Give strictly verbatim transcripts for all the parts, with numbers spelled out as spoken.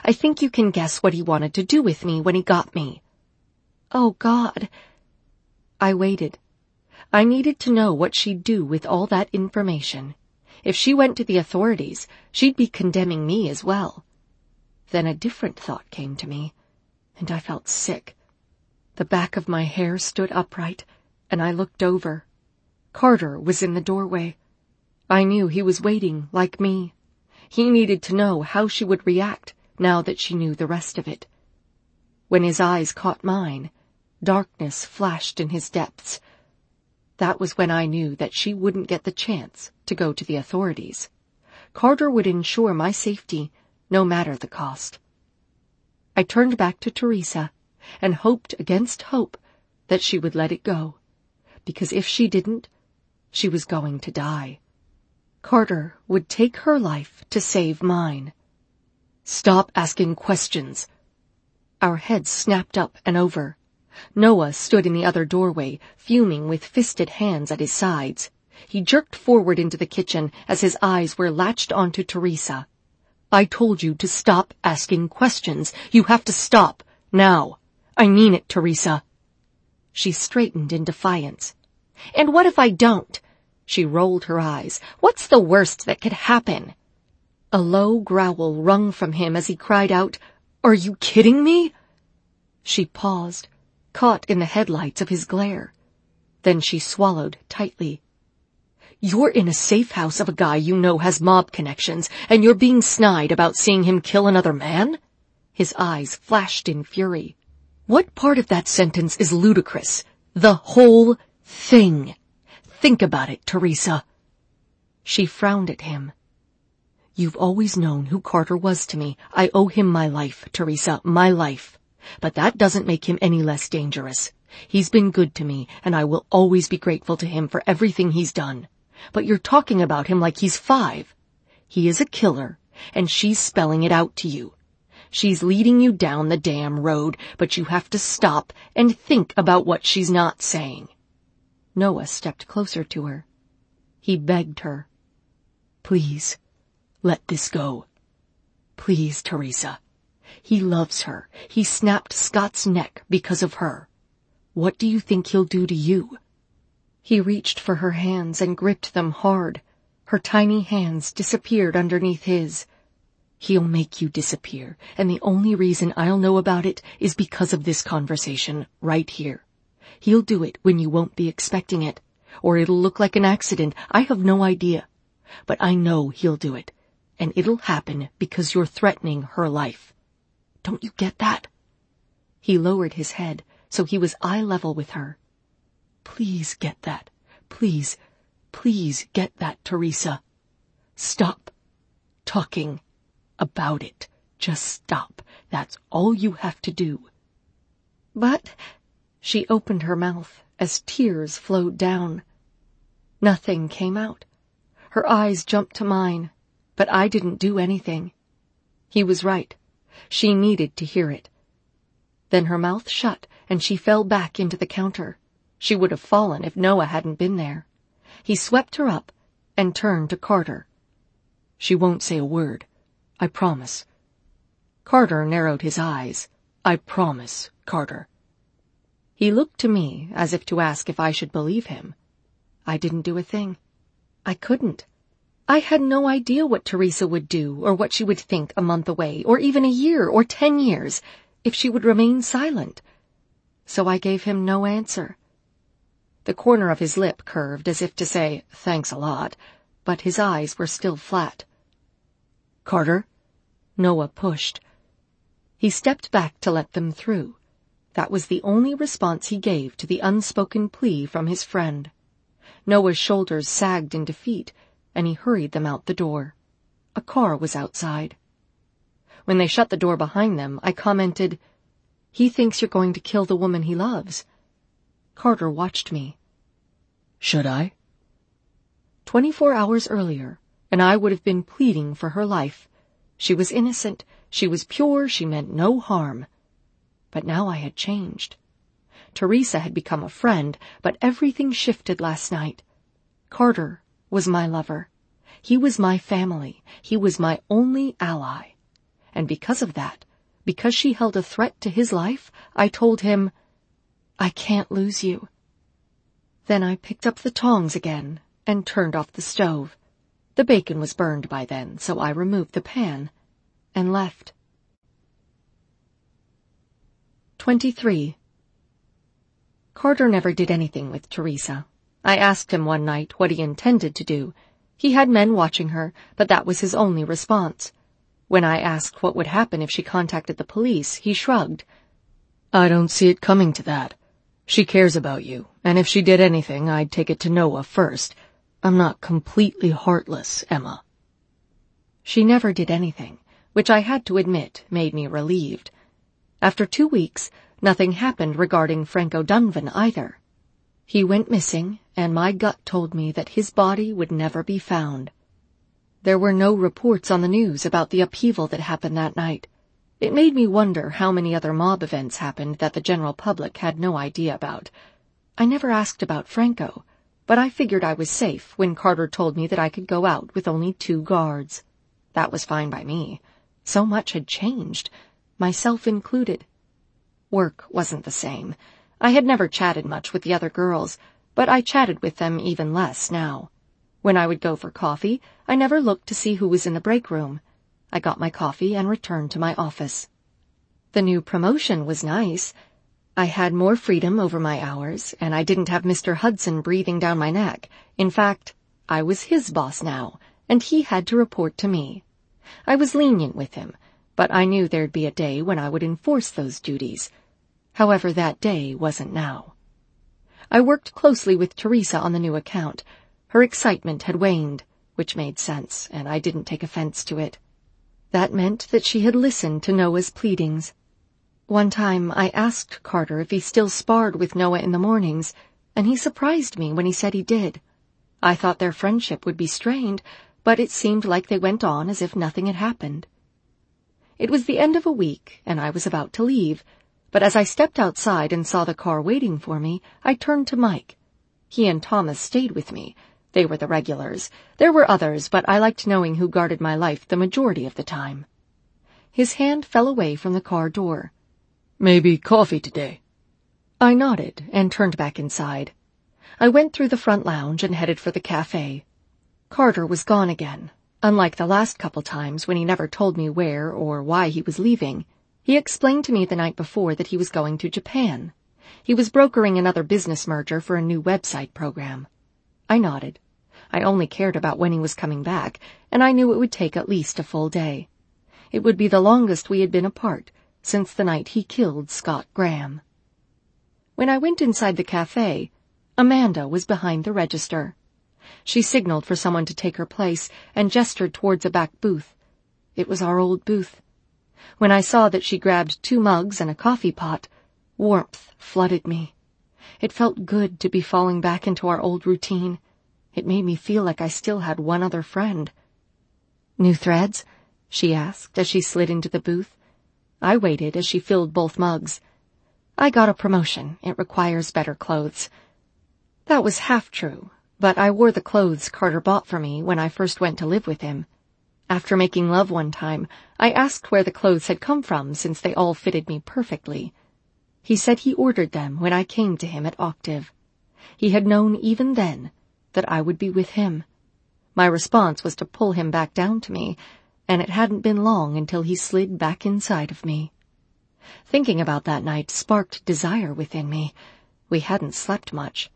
I think you can guess what he wanted to do with me when he got me." "Oh, God." I waited. I needed to know what she'd do with all that information. If she went to the authorities, she'd be condemning me as well. Then a different thought came to me, and I felt sick. The back of my hair stood upright, and I looked over. Carter was in the doorway. I knew he was waiting, like me. He needed to know how she would react now that she knew the rest of it. When his eyes caught mine, darkness flashed in his depths. That was when I knew that she wouldn't get the chance to go to the authorities. Carter would ensure my safety, no matter the cost. I turned back to Teresa and hoped against hope that she would let it go, because if she didn't, she was going to die. Carter would take her life to save mine. "Stop asking questions." Our heads snapped up and over. Noah stood in the other doorway, fuming with fisted hands at his sides. He jerked forward into the kitchen as his eyes were latched onto Teresa. "I told you to stop asking questions. You have to stop, now. I mean it, Teresa." She straightened in defiance. "And what if I don't?" She rolled her eyes. "What's the worst that could happen?" A low growl wrung from him as he cried out, "Are you kidding me?" She paused, caught in the headlights of his glare. Then she swallowed tightly. "You're in a safe house of a guy you know has mob connections, and you're being snide about seeing him kill another man?" His eyes flashed in fury. "What part of that sentence is ludicrous? The whole thing. Think about it, Teresa." She frowned at him. "You've always known who Carter was to me. I owe him my life, Teresa, my life. But that doesn't make him any less dangerous. He's been good to me, and I will always be grateful to him for everything he's done. But you're talking about him like he's five. He is a killer, and she's spelling it out to you. She's leading you down the damn road, but you have to stop and think about what she's not saying." Noah stepped closer to her. He begged her. "Please, let this go. Please, Teresa. He loves her. He snapped Scott's neck because of her. What do you think he'll do to you?" He reached for her hands and gripped them hard. Her tiny hands disappeared underneath his. "He'll make you disappear, and the only reason I'll know about it is because of this conversation right here. He'll do it when you won't be expecting it, or it'll look like an accident. I have no idea. But I know he'll do it, and it'll happen because you're threatening her life. Don't you get that?" He lowered his head so he was eye level with her. "Please get that. Please, please get that, Teresa. Stop talking about it. Just stop. That's all you have to do." "But—" She opened her mouth as tears flowed down. Nothing came out. Her eyes jumped to mine, but I didn't do anything. He was right. She needed to hear it. Then her mouth shut and she fell back into the counter. She would have fallen if Noah hadn't been there. He swept her up and turned to Carter. "She won't say a word. I promise." Carter narrowed his eyes. "I promise, Carter." He looked to me as if to ask if I should believe him. I didn't do a thing. I couldn't. I had no idea what Teresa would do or what she would think a month away, or even a year or ten years, if she would remain silent. So I gave him no answer. The corner of his lip curved as if to say, "Thanks a lot," but his eyes were still flat. "Carter?" Noah pushed. He stepped back to let them through. That was the only response he gave to the unspoken plea from his friend. Noah's shoulders sagged in defeat, and he hurried them out the door. A car was outside. When they shut the door behind them, I commented, "He thinks you're going to kill the woman he loves." Carter watched me. "Should I?" Twenty-four hours earlier, and I would have been pleading for her life. She was innocent, she was pure, she meant no harm. But now I had changed. Teresa had become a friend, but everything shifted last night. Carter was my lover. He was my family. He was my only ally. and because of that, because she held a threat to his life, I told him, "I can't lose you." Then I picked up the tongs again and turned off the stove. The bacon was burned by then, so I removed the pan and left. twenty-three. Carter never did anything with Teresa. I asked him one night what he intended to do. He had men watching her, but that was his only response. When I asked what would happen if she contacted the police, he shrugged. "I don't see it coming to that. She cares about you, and if she did anything, I'd take it to Noah first. I'm not completely heartless, Emma." She never did anything, which I had to admit made me relieved. After two weeks, nothing happened regarding Franco Dunvan either. He went missing, and my gut told me that his body would never be found. There were no reports on the news about the upheaval that happened that night. It made me wonder how many other mob events happened that the general public had no idea about. I never asked about Franco, but I figured I was safe when Carter told me that I could go out with only two guards. That was fine by me. So much had changed, myself included. Work wasn't the same. I had never chatted much with the other girls, but I chatted with them even less now. When I would go for coffee, I never looked to see who was in the break room. I got my coffee and returned to my office. The new promotion was nice. I had more freedom over my hours, and I didn't have Mister Hudson breathing down my neck. In fact, I was his boss now, and he had to report to me. I was lenient with him, but I knew there'd be a day when I would enforce those duties. However, that day wasn't now. I worked closely with Teresa on the new account. Her excitement had waned, which made sense, and I didn't take offense to it. That meant that she had listened to Noah's pleadings. One time I asked Carter if he still sparred with Noah in the mornings, and he surprised me when he said he did. I thought their friendship would be strained, but it seemed like they went on as if nothing had happened. It was the end of a week, and I was about to leave, but as I stepped outside and saw the car waiting for me, I turned to Mike. He and Thomas stayed with me. They were the regulars. There were others, but I liked knowing who guarded my life the majority of the time. His hand fell away from the car door. "Maybe coffee today?" I nodded and turned back inside. I went through the front lounge and headed for the cafe. Carter was gone again. Unlike the last couple times when he never told me where or why he was leaving, he explained to me the night before that he was going to Japan. He was brokering another business merger for a new website program. I nodded. I only cared about when he was coming back, and I knew it would take at least a full day. It would be the longest we had been apart since the night he killed Scott Graham. When I went inside the cafe, Amanda was behind the register. She signaled for someone to take her place and gestured towards a back booth. It was our old booth. When I saw that she grabbed two mugs and a coffee pot, warmth flooded me. It felt good to be falling back into our old routine. It made me feel like I still had one other friend. "New threads?" she asked as she slid into the booth. I waited as she filled both mugs. "I got a promotion. It requires better clothes." That was half true, but I wore the clothes Carter bought for me when I first went to live with him. After making love one time, I asked where the clothes had come from since they all fitted me perfectly. He said he ordered them when I came to him at Octave. He had known even then that I would be with him. My response was to pull him back down to me, and it hadn't been long until he slid back inside of me. Thinking about that night sparked desire within me. We hadn't slept much.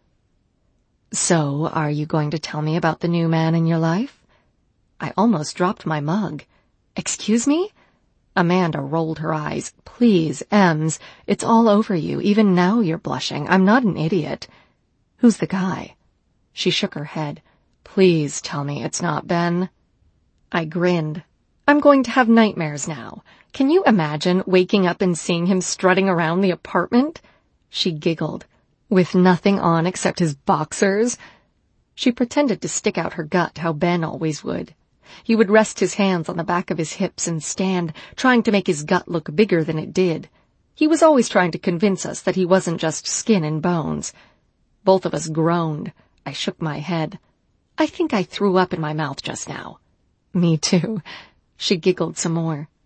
"So, are you going to tell me about the new man in your life?" I almost dropped my mug. "Excuse me?" Amanda rolled her eyes. "Please, Ems, it's all over you. Even now you're blushing. I'm not an idiot." "Who's the guy?" She shook her head. "Please tell me it's not Ben." I grinned. "I'm going to have nightmares now. Can you imagine waking up and seeing him strutting around the apartment?" She giggled. "With nothing on except his boxers?" She pretended to stick out her gut how Ben always would. He would rest his hands on the back of his hips and stand, trying to make his gut look bigger than it did. He was always trying to convince us that he wasn't just skin and bones. Both of us groaned. I shook my head. "I think I threw up in my mouth just now." "Me too." She giggled some more.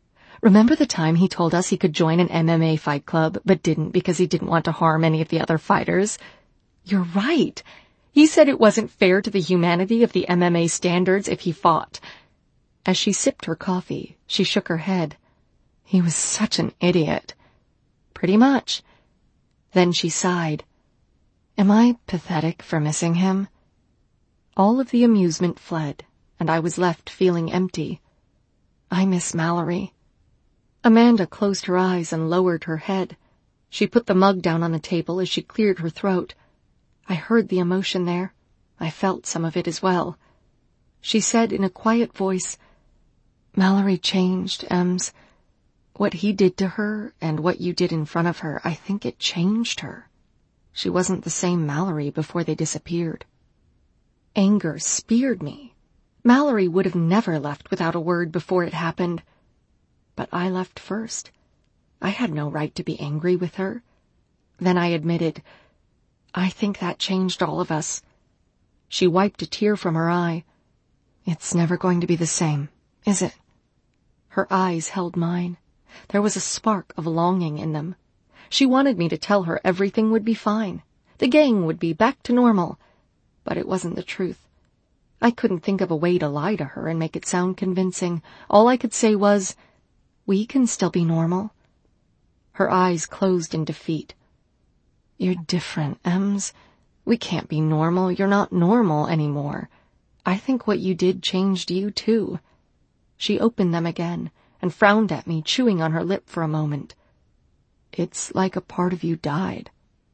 Remember the time he told us he could join an M M A fight club, but didn't because he didn't want to harm any of the other fighters? You're right. He said it wasn't fair to the humanity of the M M A standards if he fought. As she sipped her coffee, she shook her head. He was such an idiot. Pretty much. Then she sighed. Am I pathetic for missing him? All of the amusement fled, and I was left feeling empty. I miss Mallory. Amanda closed her eyes and lowered her head. She put the mug down on the table as she cleared her throat. I heard the emotion there. I felt some of it as well. She said in a quiet voice, Mallory changed, Ems. What he did to her and what you did in front of her, I think it changed her. She wasn't the same Mallory before they disappeared. Anger speared me. Mallory would have never left without a word before it happened. But I left first. I had no right to be angry with her. Then I admitted, I think that changed all of us. She wiped a tear from her eye. It's never going to be the same, is it? Her eyes held mine. There was a spark of longing in them. She wanted me to tell her everything would be fine. The gang would be back to normal. But it wasn't the truth. I couldn't think of a way to lie to her and make it sound convincing. All I could say was, we can still be normal. Her eyes closed in defeat. You're different, Ems. We can't be normal. You're not normal anymore. I think what you did changed you, too. She opened them again and frowned at me, chewing on her lip for a moment. It's like a part of you died.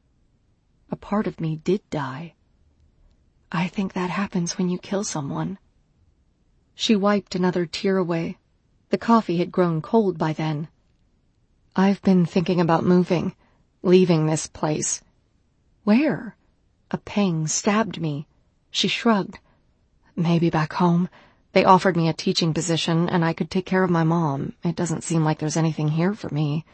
A part of me did die. I think that happens when you kill someone. She wiped another tear away. The coffee had grown cold by then. I've been thinking about moving, leaving this place. Where? A pang stabbed me. She shrugged. Maybe back home. They offered me a teaching position, and I could take care of my mom. It doesn't seem like there's anything here for me.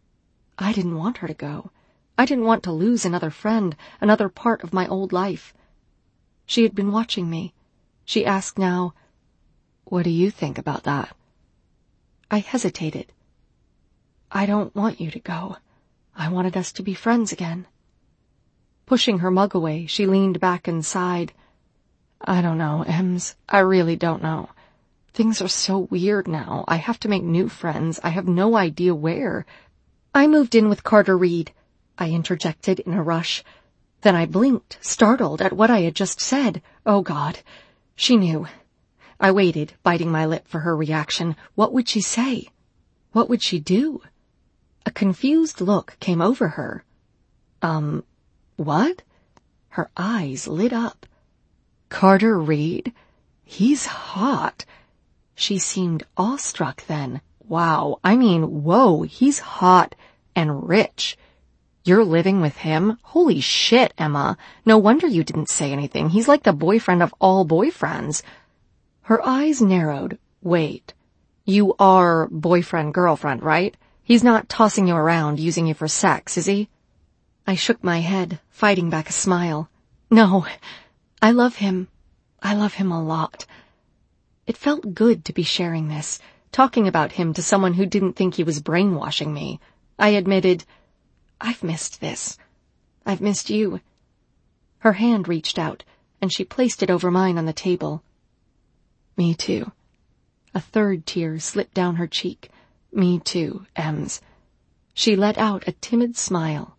I didn't want her to go. I didn't want to lose another friend, another part of my old life. She had been watching me. She asked now, what do you think about that? I hesitated. I don't want you to go. I wanted us to be friends again. Pushing her mug away, she leaned back and sighed. I don't know, Ems. I really don't know. Things are so weird now. I have to make new friends. I have no idea where. I moved in with Carter Reed, I interjected in a rush. Then I blinked, startled at what I had just said. Oh, God. She knew. I waited, biting my lip for her reaction. What would she say? What would she do? A confused look came over her. Um, what? Her eyes lit up. Carter Reed? He's hot. She seemed awestruck then. Wow, I mean, whoa, he's hot and rich. You're living with him? Holy shit, Emma. No wonder you didn't say anything. He's like the boyfriend of all boyfriends. Her eyes narrowed. Wait. You are boyfriend-girlfriend, right? He's not tossing you around, using you for sex, is he? I shook my head, fighting back a smile. No, I love him. I love him a lot. It felt good to be sharing this, talking about him to someone who didn't think he was brainwashing me. I admitted, I've missed this. I've missed you. Her hand reached out, and she placed it over mine on the table. Me too. A third tear slipped down her cheek. Me too, Ems. She let out a timid smile.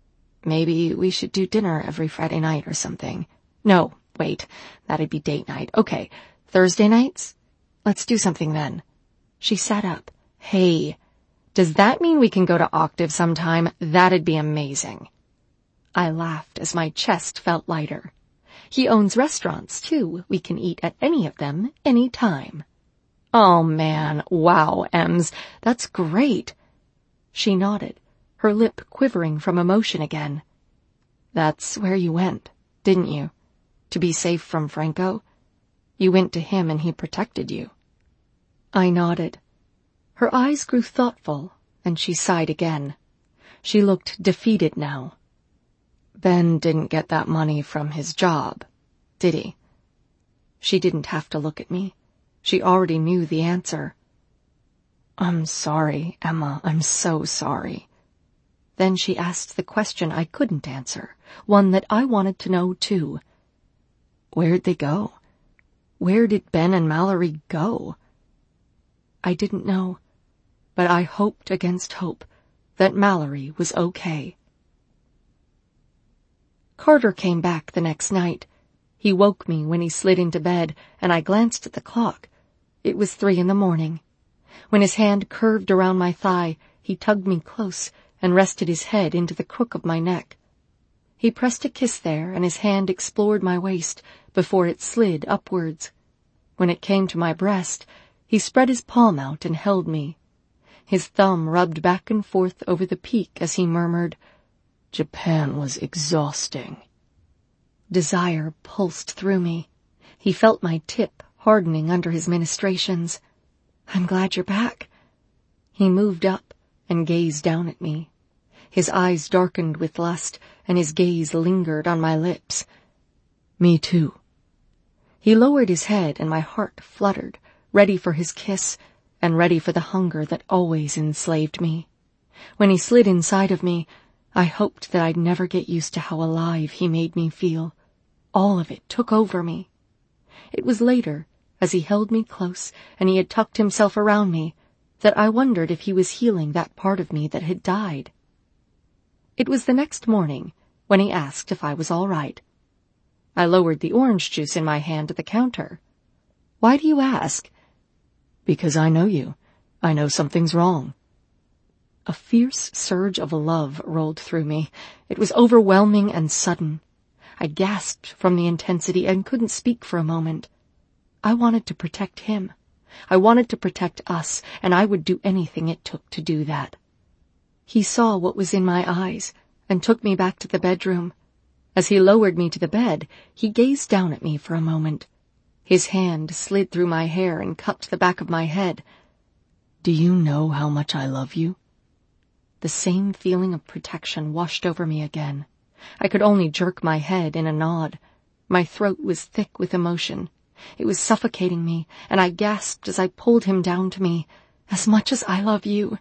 Maybe we should do dinner every Friday night or something. No, wait, that'd be date night. Okay, Thursday nights? Let's do something then. She sat up. Hey, does that mean we can go to Octave sometime? That'd be amazing. I laughed as my chest felt lighter. He owns restaurants, too. We can eat at any of them, any time. Oh, man. Wow, Ems. That's great. She nodded, her lip quivering from emotion again. That's where you went, didn't you? To be safe from Franco? You went to him and he protected you. I nodded. Her eyes grew thoughtful, and she sighed again. She looked defeated now. Ben didn't get that money from his job, did he? She didn't have to look at me. She already knew the answer. I'm sorry, Emma, I'm so sorry. Then she asked the question I couldn't answer, one that I wanted to know too. Where'd they go? Where did Ben and Mallory go? I didn't know, but I hoped against hope that Mallory was okay. Carter came back the next night. He woke me when he slid into bed, and I glanced at the clock. It was three in the morning. When his hand curved around my thigh, he tugged me close and rested his head into the crook of my neck. He pressed a kiss there, and his hand explored my waist before it slid upwards. When it came to my breast, he spread his palm out and held me. His thumb rubbed back and forth over the peak as he murmured, "Japan was exhausting." Desire pulsed through me. He felt my tip hardening under his ministrations. "I'm glad you're back." He moved up and gazed down at me. His eyes darkened with lust, and his gaze lingered on my lips. "Me too." He lowered his head, and my heart fluttered, ready for his kiss, and ready for the hunger that always enslaved me. When he slid inside of me, I hoped that I'd never get used to how alive he made me feel. All of it took over me. It was later, as he held me close and he had tucked himself around me, that I wondered if he was healing that part of me that had died. It was the next morning when he asked if I was all right. I lowered the orange juice in my hand to the counter. "Why do you ask?" "Because I know you. I know something's wrong." A fierce surge of love rolled through me. It was overwhelming and sudden. I gasped from the intensity and couldn't speak for a moment. I wanted to protect him. I wanted to protect us, and I would do anything it took to do that. He saw what was in my eyes and took me back to the bedroom. As he lowered me to the bed, he gazed down at me for a moment. His hand slid through my hair and cupped the back of my head. "Do you know how much I love you?" The same feeling of protection washed over me again. I could only jerk my head in a nod. My throat was thick with emotion. It was suffocating me, and I gasped as I pulled him down to me. "As much as I love you."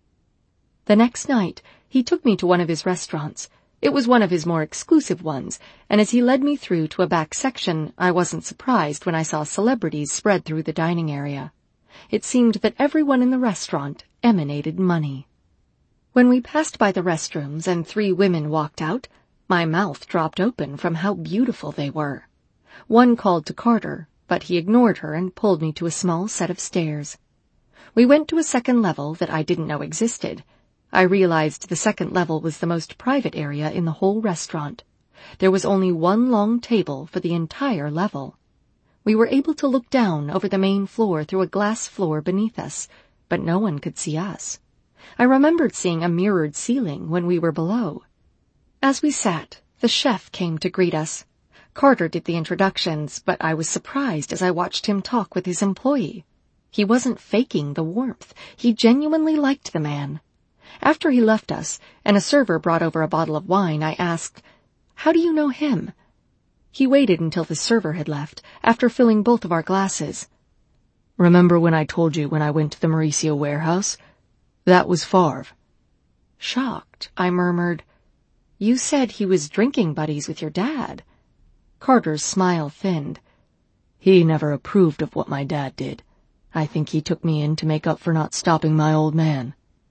The next night, he took me to one of his restaurants. It was one of his more exclusive ones, and as he led me through to a back section, I wasn't surprised when I saw celebrities spread through the dining area. It seemed that everyone in the restaurant emanated money. When we passed by the restrooms and three women walked out, my mouth dropped open from how beautiful they were. One called to Carter, but he ignored her and pulled me to a small set of stairs. We went to a second level that I didn't know existed. I realized the second level was the most private area in the whole restaurant. There was only one long table for the entire level. We were able to look down over the main floor through a glass floor beneath us, but no one could see us. I remembered seeing a mirrored ceiling when we were below. As we sat, the chef came to greet us. Carter did the introductions, but I was surprised as I watched him talk with his employee. He wasn't faking the warmth. He genuinely liked the man. After he left us, and a server brought over a bottle of wine, I asked, "How do you know him?" He waited until the server had left, after filling both of our glasses. "Remember when I told you when I went to the Mauricio warehouse? That was Favre." Shocked, I murmured, "You said he was drinking buddies with your dad." Carter's smile thinned. "He never approved of what my dad did. I think he took me in to make up for not stopping my old man."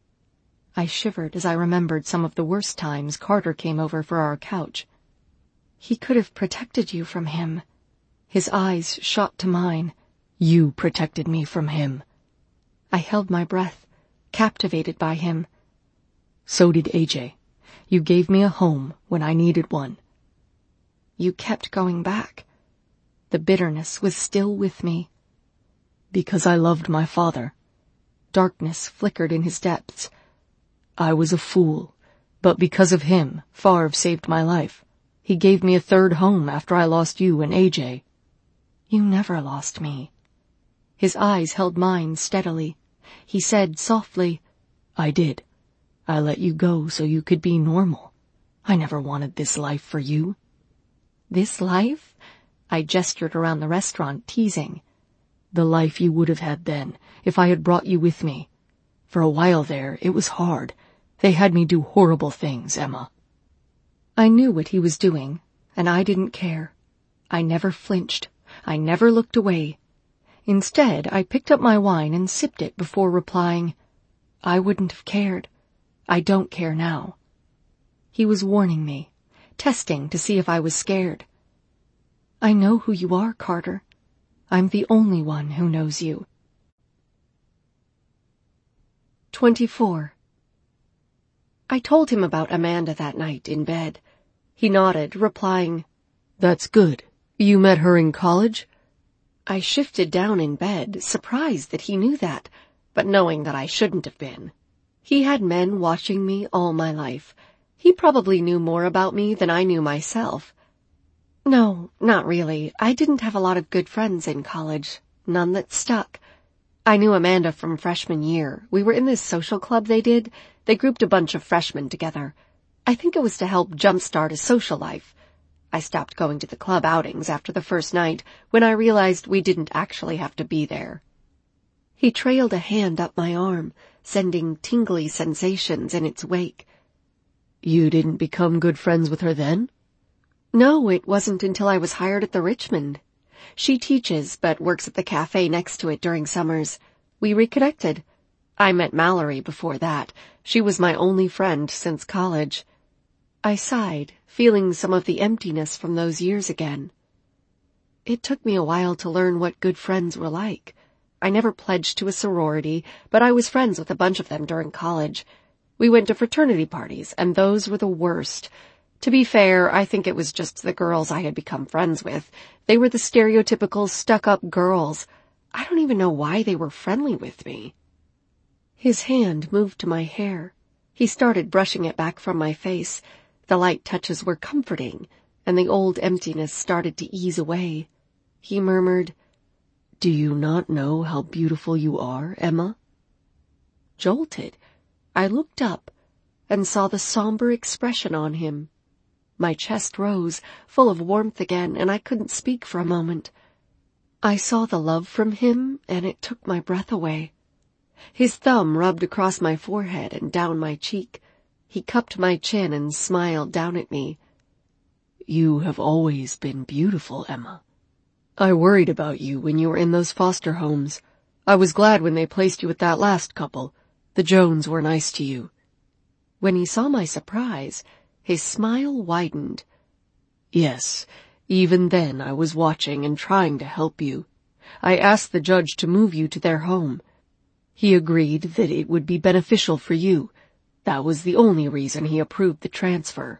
I shivered as I remembered some of the worst times Carter came over for our couch. "He could have protected you from him." His eyes shot to mine. "You protected me from him." I held my breath, captivated by him. "So did A J. You gave me a home when I needed one." "You kept going back." The bitterness was still with me. "Because I loved my father." Darkness flickered in his depths. "I was a fool, but because of him, Favre saved my life. He gave me a third home after I lost you and A J." "You never lost me." His eyes held mine steadily. He said softly, "I did. I let you go so you could be normal. I never wanted this life for you." "This life?" I gestured around the restaurant, teasing. "The life you would have had then, if I had brought you with me. For a while there, it was hard. They had me do horrible things, Emma." I knew what he was doing, and I didn't care. I never flinched. I never looked away. Instead, I picked up my wine and sipped it before replying, "I wouldn't have cared. I don't care now." He was warning me, testing to see if I was scared. "I know who you are, Carter. I'm the only one who knows you." twenty-four. I told him about Amanda that night in bed. He nodded, replying, "That's good. You met her in college?" I shifted down in bed, surprised that he knew that, but knowing that I shouldn't have been. He had men watching me all my life. He probably knew more about me than I knew myself. No, not really. I didn't have a lot of good friends in college. None that stuck. I knew Amanda from freshman year. We were in this social club they did. They grouped a bunch of freshmen together. I think it was to help jumpstart a social life. I stopped going to the club outings after the first night when I realized we didn't actually have to be there. He trailed a hand up my arm, sending tingly sensations in its wake. "You didn't become good friends with her then?" No, it wasn't until I was hired at the Richmond. She teaches, but works at the cafe next to it during summers. We reconnected. I met Mallory before that. She was my only friend since college. I sighed, feeling some of the emptiness from those years again. It took me a while to learn what good friends were like. I never pledged to a sorority, but I was friends with a bunch of them during college. We went to fraternity parties, and those were the worst. To be fair, I think it was just the girls I had become friends with. They were the stereotypical stuck-up girls. I don't even know why they were friendly with me. His hand moved to my hair. He started brushing it back from my face. The light touches were comforting, and the old emptiness started to ease away. He murmured, "Do you not know how beautiful you are, Emma?" Jolted, I looked up and saw the somber expression on him. My chest rose, full of warmth again, and I couldn't speak for a moment. I saw the love from him, and it took my breath away. His thumb rubbed across my forehead and down my cheek. He cupped my chin and smiled down at me. "You have always been beautiful, Emma. I worried about you when you were in those foster homes. I was glad when they placed you with that last couple. The Jones were nice to you." When he saw my surprise, his smile widened. "Yes, even then I was watching and trying to help you. I asked the judge to move you to their home. He agreed that it would be beneficial for you. That was the only reason he approved the transfer."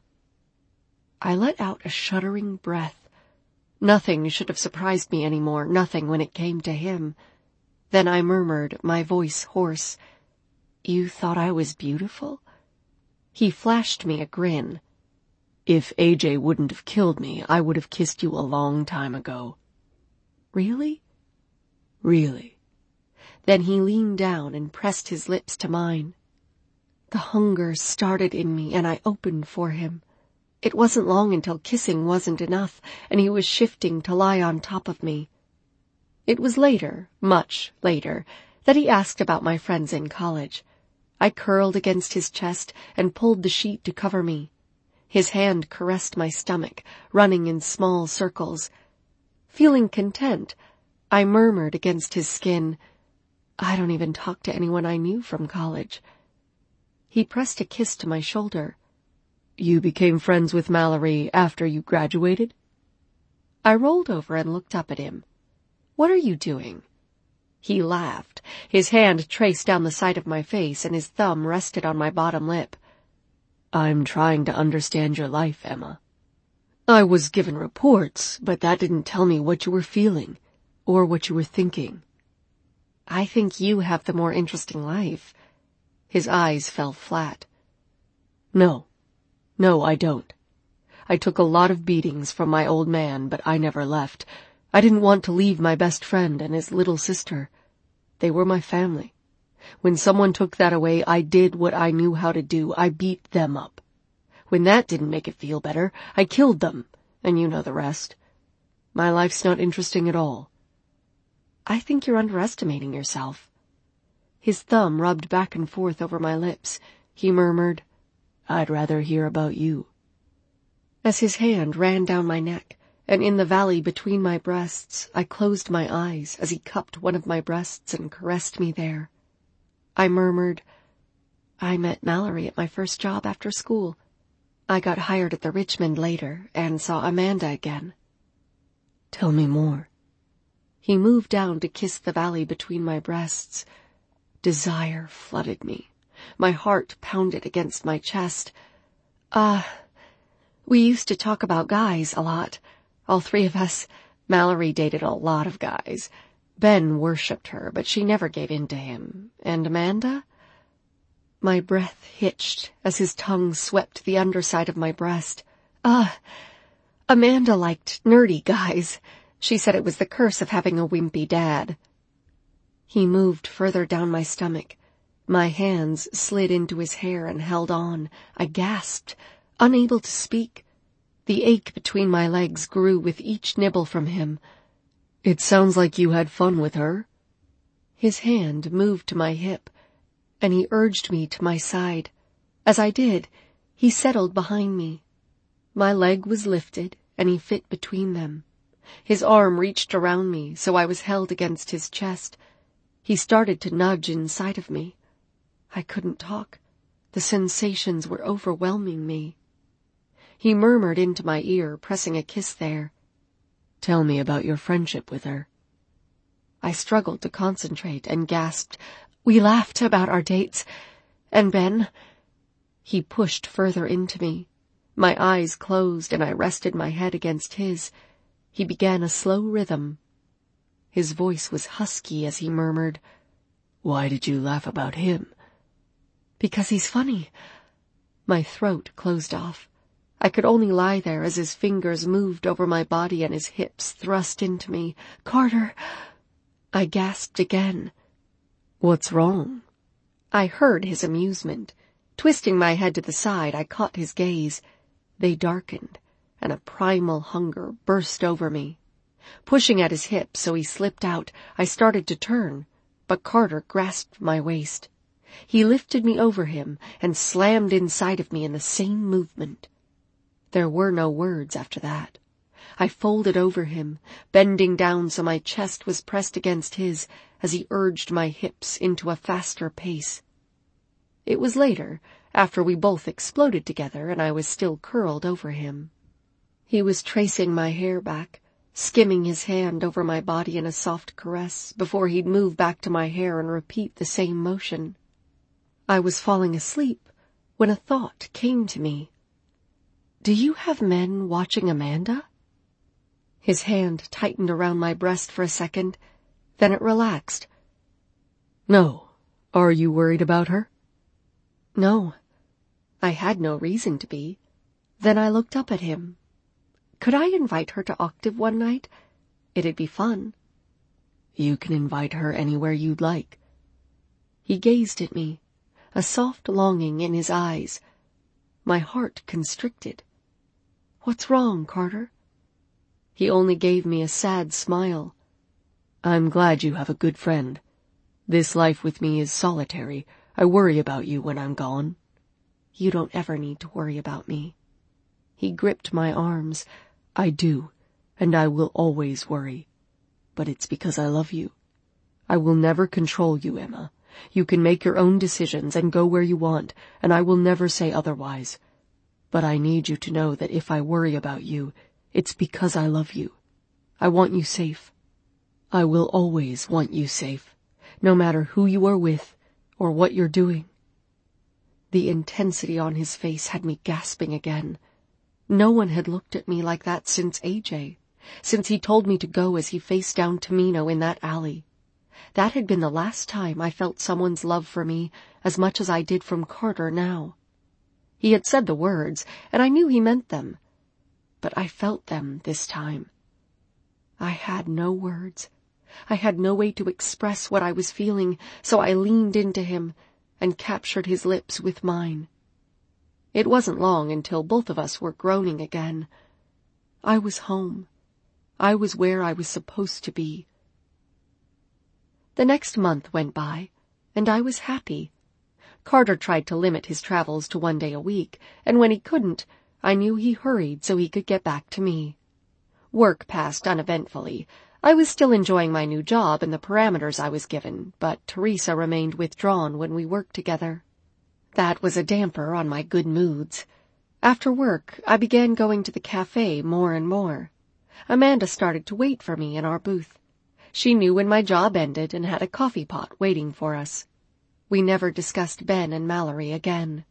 I let out a shuddering breath. Nothing should have surprised me anymore, nothing when it came to him. Then I murmured, my voice hoarse, "You thought I was beautiful?" He flashed me a grin. "If A J wouldn't have killed me, I would have kissed you a long time ago." "Really?" "Really." Then he leaned down and pressed his lips to mine. The hunger started in me, and I opened for him. It wasn't long until kissing wasn't enough, and he was shifting to lie on top of me. It was later, much later, that he asked about my friends in college. I curled against his chest and pulled the sheet to cover me. His hand caressed my stomach, running in small circles. Feeling content, I murmured against his skin, "I don't even talk to anyone I knew from college." He pressed a kiss to my shoulder. "You became friends with Mallory after you graduated?" I rolled over and looked up at him. "What are you doing?" He laughed. His hand traced down the side of my face, and his thumb rested on my bottom lip. "I'm trying to understand your life, Emma. I was given reports, but that didn't tell me what you were feeling, or what you were thinking." "I think you have the more interesting life." His eyes fell flat. No, no, I don't. I took a lot of beatings from my old man, but I never left. I didn't want to leave my best friend and his little sister. They were my family. When someone took that away, I did what I knew how to do. I beat them up. When that didn't make it feel better, I killed them, and you know the rest. My life's not interesting at all." "I think you're underestimating yourself." His thumb rubbed back and forth over my lips. He murmured, "I'd rather hear about you." As his hand ran down my neck, and in the valley between my breasts, I closed my eyes as he cupped one of my breasts and caressed me there. I murmured, "I met Mallory at my first job after school. I got hired at the Richmond later and saw Amanda again." "Tell me more." He moved down to kiss the valley between my breasts. Desire flooded me. My heart pounded against my chest. Ah, uh, we used to talk about guys a lot. All three of us. Mallory dated a lot of guys. Ben worshipped her, but she never gave in to him. And Amanda? My breath hitched as his tongue swept the underside of my breast. Ah, uh, Amanda liked nerdy guys. She said it was the curse of having a wimpy dad. He moved further down my stomach. My hands slid into his hair and held on. I gasped, unable to speak. The ache between my legs grew with each nibble from him. "It sounds like you had fun with her." His hand moved to my hip, and he urged me to my side. As I did, he settled behind me. My leg was lifted, and he fit between them. His arm reached around me, so I was held against his chest. He started to nudge inside of me. I couldn't talk. The sensations were overwhelming me. He murmured into my ear, pressing a kiss there. "Tell me about your friendship with her." I struggled to concentrate and gasped, "We laughed about our dates. And Ben..." He pushed further into me. My eyes closed and I rested my head against his. He began a slow rhythm. His voice was husky as he murmured, "Why did you laugh about him?" "Because he's funny." My throat closed off. I could only lie there as his fingers moved over my body and his hips thrust into me. "Carter!" I gasped again. "What's wrong?" I heard his amusement. Twisting my head to the side, I caught his gaze. They darkened, and a primal hunger burst over me. Pushing at his hip so he slipped out, I started to turn, but Carter grasped my waist. He lifted me over him and slammed inside of me in the same movement. There were no words after that. I folded over him, bending down so my chest was pressed against his as he urged my hips into a faster pace. It was later, after we both exploded together and I was still curled over him. He was tracing my hair back, skimming his hand over my body in a soft caress before he'd move back to my hair and repeat the same motion. I was falling asleep when a thought came to me. "Do you have men watching Amanda?" His hand tightened around my breast for a second, then it relaxed. "No. Are you worried about her?" "No." I had no reason to be. Then I looked up at him. Could I invite her to Octave one night? It'd be fun. "You can invite her anywhere you'd like." He gazed at me, a soft longing in his eyes. My heart constricted. "What's wrong, Carter?" He only gave me a sad smile. "I'm glad you have a good friend. This life with me is solitary. I worry about you when I'm gone." "You don't ever need to worry about me." He gripped my arms. "I do, and I will always worry. But it's because I love you. I will never control you, Emma. You can make your own decisions and go where you want, and I will never say otherwise. But I need you to know that if I worry about you, it's because I love you. I want you safe. I will always want you safe, no matter who you are with or what you're doing." The intensity on his face had me gasping again. No one had looked at me like that since A J, since he told me to go as he faced down Tamino in that alley. That had been the last time I felt someone's love for me as much as I did from Carter now. He had said the words, and I knew he meant them. But I felt them this time. I had no words. I had no way to express what I was feeling, so I leaned into him and captured his lips with mine. It wasn't long until both of us were groaning again. I was home. I was where I was supposed to be. The next month went by, and I was happy. Carter tried to limit his travels to one day a week, and when he couldn't, I knew he hurried so he could get back to me. Work passed uneventfully. I was still enjoying my new job and the parameters I was given, but Teresa remained withdrawn when we worked together. That was a damper on my good moods. After work, I began going to the cafe more and more. Amanda started to wait for me in our booth. She knew when my job ended and had a coffee pot waiting for us. We never discussed Ben and Mallory again.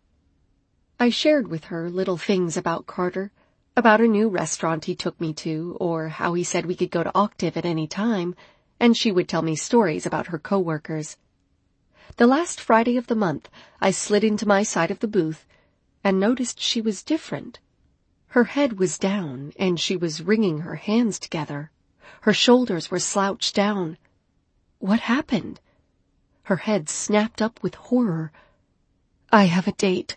I shared with her little things about Carter, about a new restaurant he took me to, or how he said we could go to Octave at any time, and she would tell me stories about her coworkers. The last Friday of the month, I slid into my side of the booth and noticed she was different. Her head was down, and she was wringing her hands together. Her shoulders were slouched down. What happened? Her head snapped up with horror. I have a date.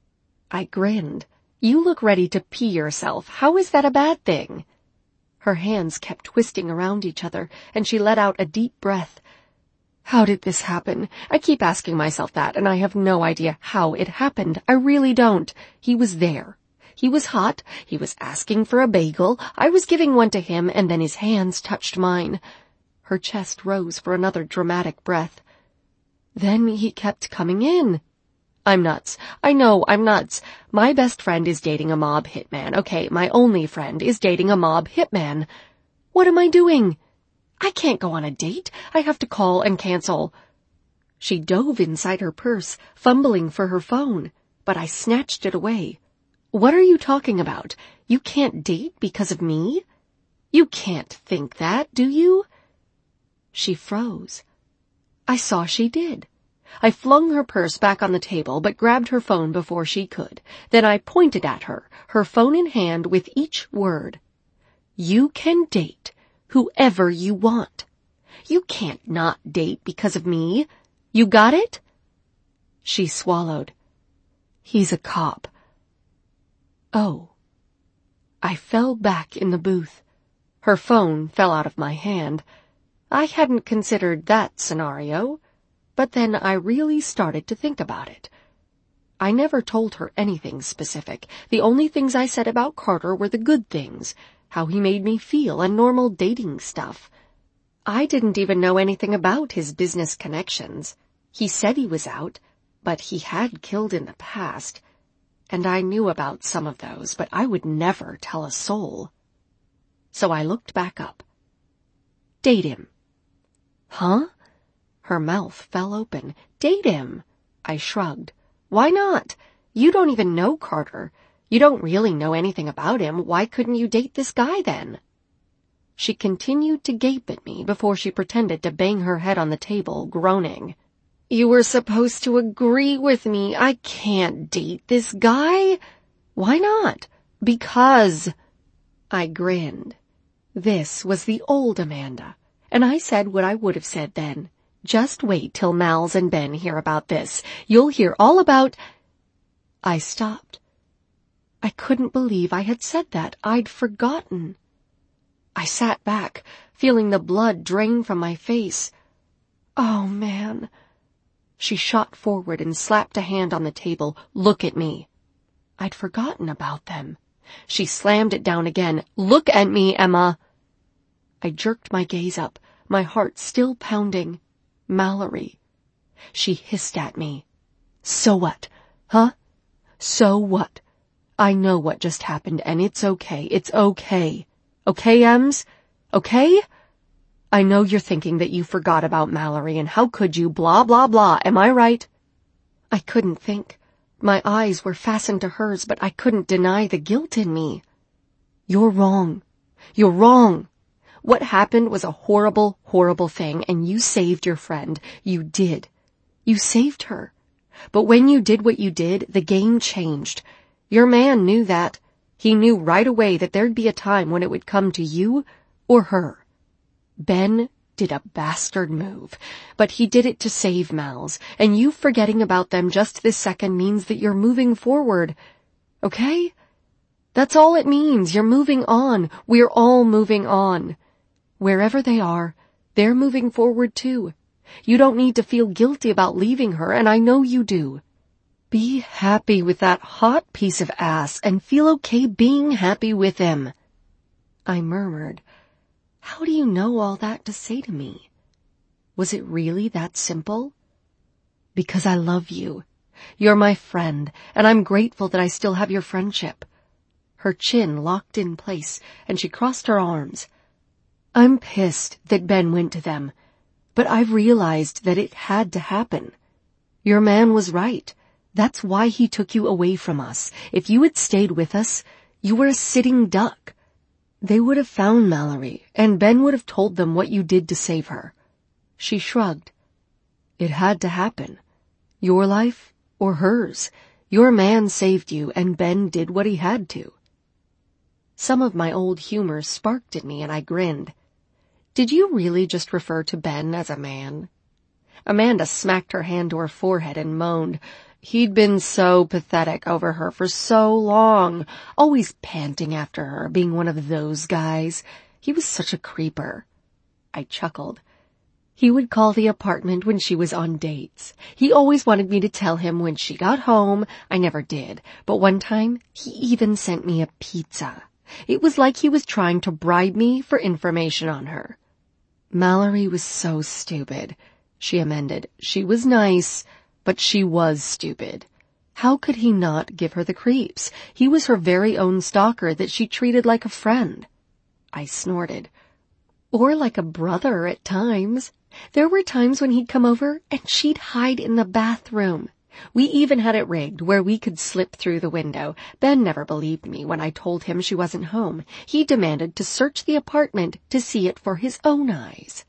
I grinned. You look ready to pee yourself. How is that a bad thing? Her hands kept twisting around each other, and she let out a deep breath. How did this happen? I keep asking myself that, and I have no idea how it happened. I really don't. He was there. He was hot. He was asking for a bagel. I was giving one to him, and then his hands touched mine. Her chest rose for another dramatic breath. Then he kept coming in. I'm nuts. I know I'm nuts. My best friend is dating a mob hitman. Okay, my only friend is dating a mob hitman. What am I doing? I can't go on a date. I have to call and cancel. She dove inside her purse, fumbling for her phone, but I snatched it away. What are you talking about? You can't date because of me? You can't think that, do you? She froze. I saw she did. I flung her purse back on the table, but grabbed her phone before she could. Then I pointed at her, her phone in hand with each word. You can date whoever you want. You can't not date because of me. You got it? She swallowed. He's a cop. Oh. I fell back in the booth. Her phone fell out of my hand. I hadn't considered that scenario, but then I really started to think about it. I never told her anything specific. The only things I said about Carter were the good things, how he made me feel, and normal dating stuff. I didn't even know anything about his business connections. He said he was out, but he had killed in the past, and I knew about some of those, but I would never tell a soul. So I looked back up. Date him. Huh? Her mouth fell open. Date him. I shrugged. Why not? You don't even know Carter. You don't really know anything about him. Why couldn't you date this guy then? She continued to gape at me before she pretended to bang her head on the table, groaning. You were supposed to agree with me. I can't date this guy. Why not? Because. I grinned. This was the old Amanda, and I said what I would have said then. Just wait till Mal's and Ben hear about this. You'll hear all about... I stopped. I couldn't believe I had said that. I'd forgotten. I sat back, feeling the blood drain from my face. Oh, man. She shot forward and slapped a hand on the table. Look at me. I'd forgotten about them. She slammed it down again. Look at me, Emma. I jerked my gaze up, my heart still pounding. Mallory. She hissed at me. So what? Huh? So what? I know what just happened, and it's okay. It's okay. Okay, Ems? Okay? I know you're thinking that you forgot about Mallory, and how could you, blah, blah, blah. Am I right? I couldn't think. My eyes were fastened to hers, but I couldn't deny the guilt in me. You're wrong. You're wrong. What happened was a horrible, horrible thing, and you saved your friend. You did. You saved her. But when you did what you did, the game changed. Your man knew that. He knew right away that there'd be a time when it would come to you or her. Ben did a bastard move, but he did it to save Mal's, and you forgetting about them just this second means that you're moving forward. Okay? That's all it means. You're moving on. We're all moving on. Wherever they are, they're moving forward too. You don't need to feel guilty about leaving her, and I know you do. Be happy with that hot piece of ass and feel okay being happy with him." I murmured, "How do you know all that to say to me? Was it really that simple?" "Because I love you. You're my friend, and I'm grateful that I still have your friendship." Her chin locked in place, and she crossed her arms. "I'm pissed that Ben went to them, but I've realized that it had to happen. Your man was right. That's why he took you away from us. If you had stayed with us, you were a sitting duck. They would have found Mallory, and Ben would have told them what you did to save her." She shrugged. "It had to happen. Your life or hers. Your man saved you, and Ben did what he had to." Some of my old humor sparked in me, and I grinned. "Did you really just refer to Ben as a man?" Amanda smacked her hand to her forehead and moaned. He'd been so pathetic over her for so long, always panting after her, being one of those guys. He was such a creeper. I chuckled. He would call the apartment when she was on dates. He always wanted me to tell him when she got home. I never did, but one time he even sent me a pizza. It was like he was trying to bribe me for information on her. "Mallory was so stupid," she amended. "She was nice, but she was stupid. How could he not give her the creeps? He was her very own stalker that she treated like a friend." I snorted. "Or like a brother at times. There were times when he'd come over and she'd hide in the bathroom. We even had it rigged where we could slip through the window. Ben never believed me when I told him she wasn't home. He demanded to search the apartment to see it for his own eyes."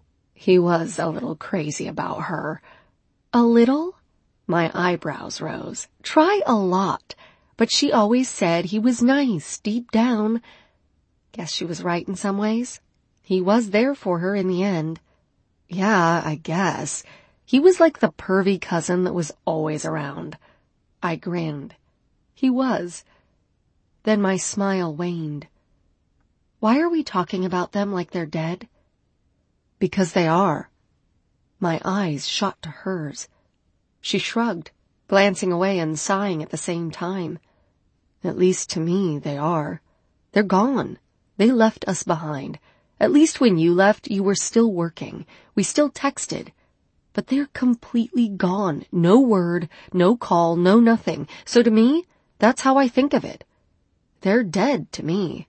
He was a little crazy about her. "A little?" My eyebrows rose. "Try a lot. But she always said he was nice deep down." Guess she was right in some ways. He was there for her in the end. "Yeah, I guess. He was like the pervy cousin that was always around." I grinned. He was. Then my smile waned. "Why are we talking about them like they're dead?" "Because they are." My eyes shot to hers. She shrugged, glancing away and sighing at the same time. "At least to me, they are. They're gone. They left us behind. At least when you left, you were still working. We still texted. But they're completely gone. No word, no call, no nothing. So to me, that's how I think of it. They're dead to me."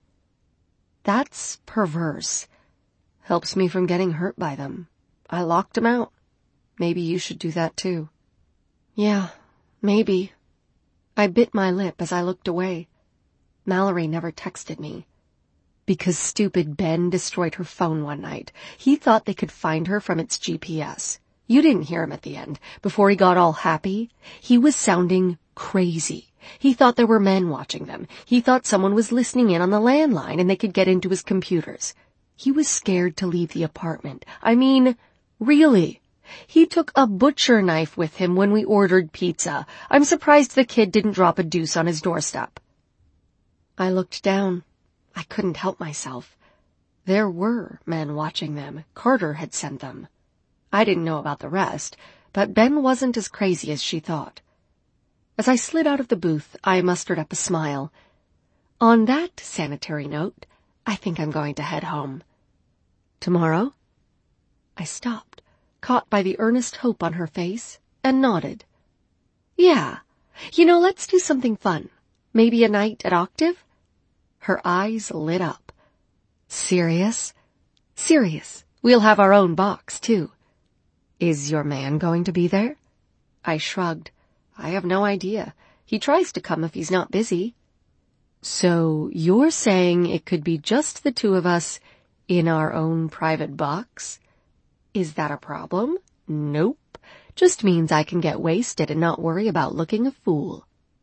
"That's perverse. Helps me from getting hurt by them. I locked them out. Maybe you should do that too." "Yeah, maybe." I bit my lip as I looked away. Mallory never texted me. Because stupid Ben destroyed her phone one night. He thought they could find her from its G P S. You didn't hear him at the end, before he got all happy. He was sounding crazy. He thought there were men watching them. He thought someone was listening in on the landline and they could get into his computers. He was scared to leave the apartment. I mean, really. He took a butcher knife with him when we ordered pizza. I'm surprised the kid didn't drop a deuce on his doorstep. I looked down. I couldn't help myself. There were men watching them. Carter had sent them. I didn't know about the rest, but Ben wasn't as crazy as she thought. As I slid out of the booth, I mustered up a smile. On that sanitary note, I think I'm going to head home. Tomorrow? I stopped, caught by the earnest hope on her face, and nodded. Yeah, you know, let's do something fun. Maybe a night at Octave? Her eyes lit up. Serious? Serious. We'll have our own box, too. Is your man going to be there? I shrugged. I have no idea. He tries to come if he's not busy. So you're saying it could be just the two of us in our own private box? Is that a problem? Nope. Just means I can get wasted and not worry about looking a fool.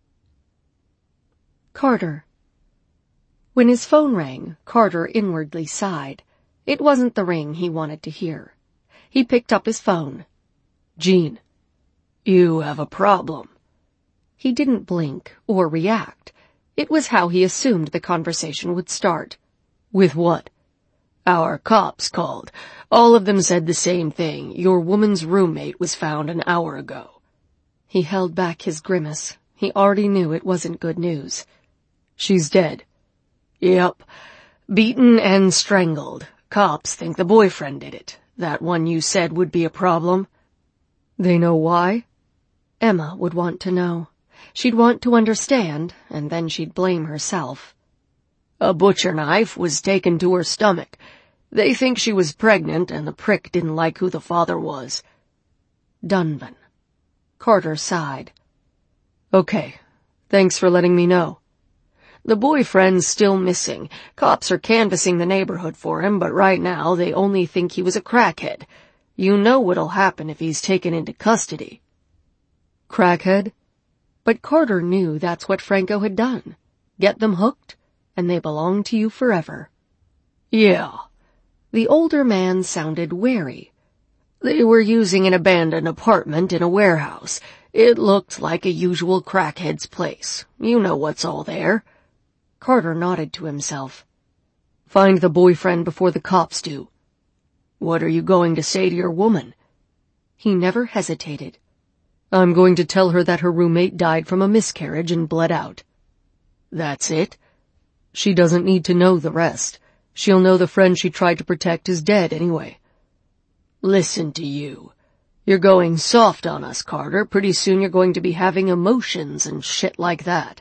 Carter. When his phone rang, Carter inwardly sighed. It wasn't the ring he wanted to hear. He picked up his phone. Jean, you have a problem. He didn't blink or react. It was how he assumed the conversation would start. With what? Our cops called. All of them said the same thing. Your woman's roommate was found an hour ago. He held back his grimace. He already knew it wasn't good news. She's dead. Yep. Beaten and strangled. Cops think the boyfriend did it. That one you said would be a problem. They know why? Emma would want to know. She'd want to understand, and then she'd blame herself. A butcher knife was taken to her stomach. They think she was pregnant and the prick didn't like who the father was. Dunban. Carter sighed. Okay, thanks for letting me know. The boyfriend's still missing. Cops are canvassing the neighborhood for him, but right now they only think he was a crackhead. You know what'll happen if he's taken into custody. Crackhead? But Carter knew that's what Franco had done. Get them hooked, and they belong to you forever. Yeah. The older man sounded wary. They were using an abandoned apartment in a warehouse. It looked like a usual crackhead's place. You know what's all there. Carter nodded to himself. Find the boyfriend before the cops do. What are you going to say to your woman? He never hesitated. I'm going to tell her that her roommate died from a miscarriage and bled out. That's it? She doesn't need to know the rest. She'll know the friend she tried to protect is dead anyway. Listen to you. You're going soft on us, Carter. Pretty soon you're going to be having emotions and shit like that.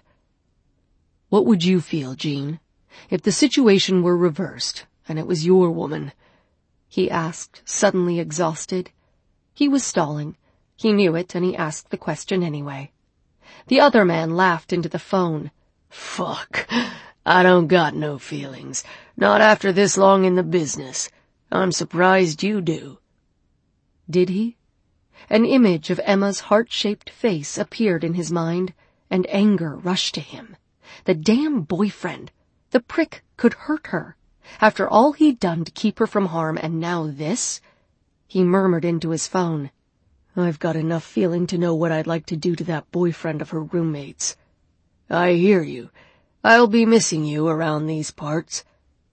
What would you feel, Jean, if the situation were reversed and it was your woman? He asked, suddenly exhausted. He was stalling. He knew it, and he asked the question anyway. The other man laughed into the phone. Fuck. I don't got no feelings. Not after this long in the business. I'm surprised you do. Did he? An image of Emma's heart-shaped face appeared in his mind, and anger rushed to him. The damn boyfriend. The prick could hurt her. After all he'd done to keep her from harm, and now this? He murmured into his phone. I've got enough feeling to know what I'd like to do to that boyfriend of her roommate's. I hear you. I'll be missing you around these parts.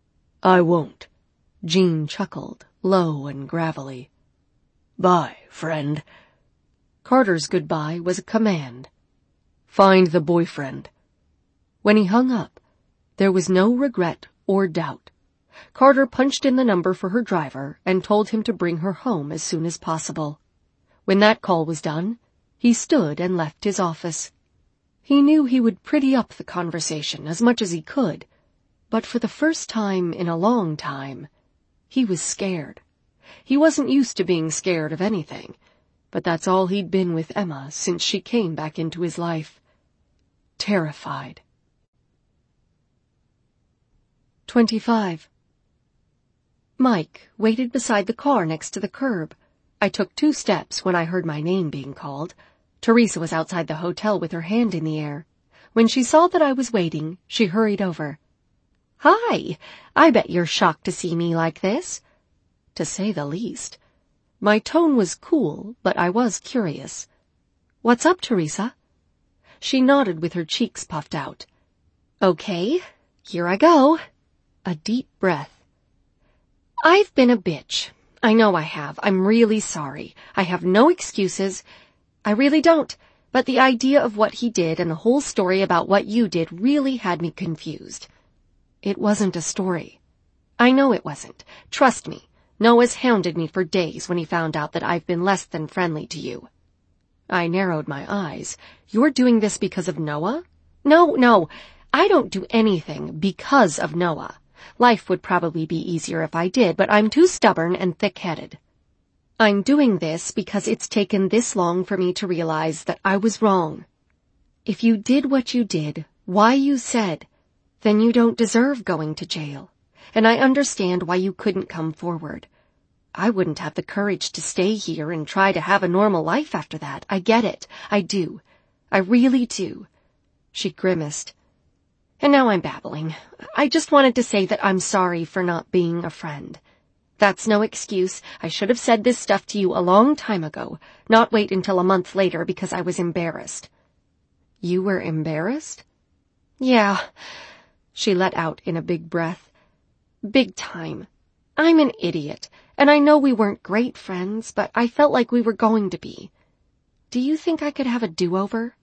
I won't. Jean chuckled, low and gravelly. Bye, friend. Carter's goodbye was a command. Find the boyfriend. When he hung up, there was no regret or doubt. Carter punched in the number for her driver and told him to bring her home as soon as possible. When that call was done, he stood and left his office. He knew he would pretty up the conversation as much as he could, but for the first time in a long time, he was scared. He wasn't used to being scared of anything, but that's all he'd been with Emma since she came back into his life. Terrified. Twenty-five. Mike waited beside the car next to the curb. I took two steps when I heard my name being called. Teresa was outside the hotel with her hand in the air. When she saw that I was waiting, she hurried over. "Hi, I bet you're shocked to see me like this." To say the least. My tone was cool, but I was curious. "What's up, Teresa?" She nodded with her cheeks puffed out. "Okay, here I go." A deep breath. "I've been a bitch. I know I have. I'm really sorry. I have no excuses. I really don't. But the idea of what he did and the whole story about what you did really had me confused. It wasn't a story. I know it wasn't. Trust me. Noah's hounded me for days when he found out that I've been less than friendly to you." I narrowed my eyes. "You're doing this because of Noah?" "No, no. I don't do anything because of Noah. Life would probably be easier if I did, but I'm too stubborn and thick-headed. I'm doing this because it's taken this long for me to realize that I was wrong. If you did what you did, why you said, then you don't deserve going to jail. And I understand why you couldn't come forward. I wouldn't have the courage to stay here and try to have a normal life after that. I get it. I do. I really do." She grimaced. "And now I'm babbling. I just wanted to say that I'm sorry for not being a friend. That's no excuse. I should have said this stuff to you a long time ago, not wait until a month later because I was embarrassed." "You were embarrassed?" "Yeah," she let out in a big breath. "Big time. I'm an idiot, and I know we weren't great friends, but I felt like we were going to be. Do you think I could have a do-over?"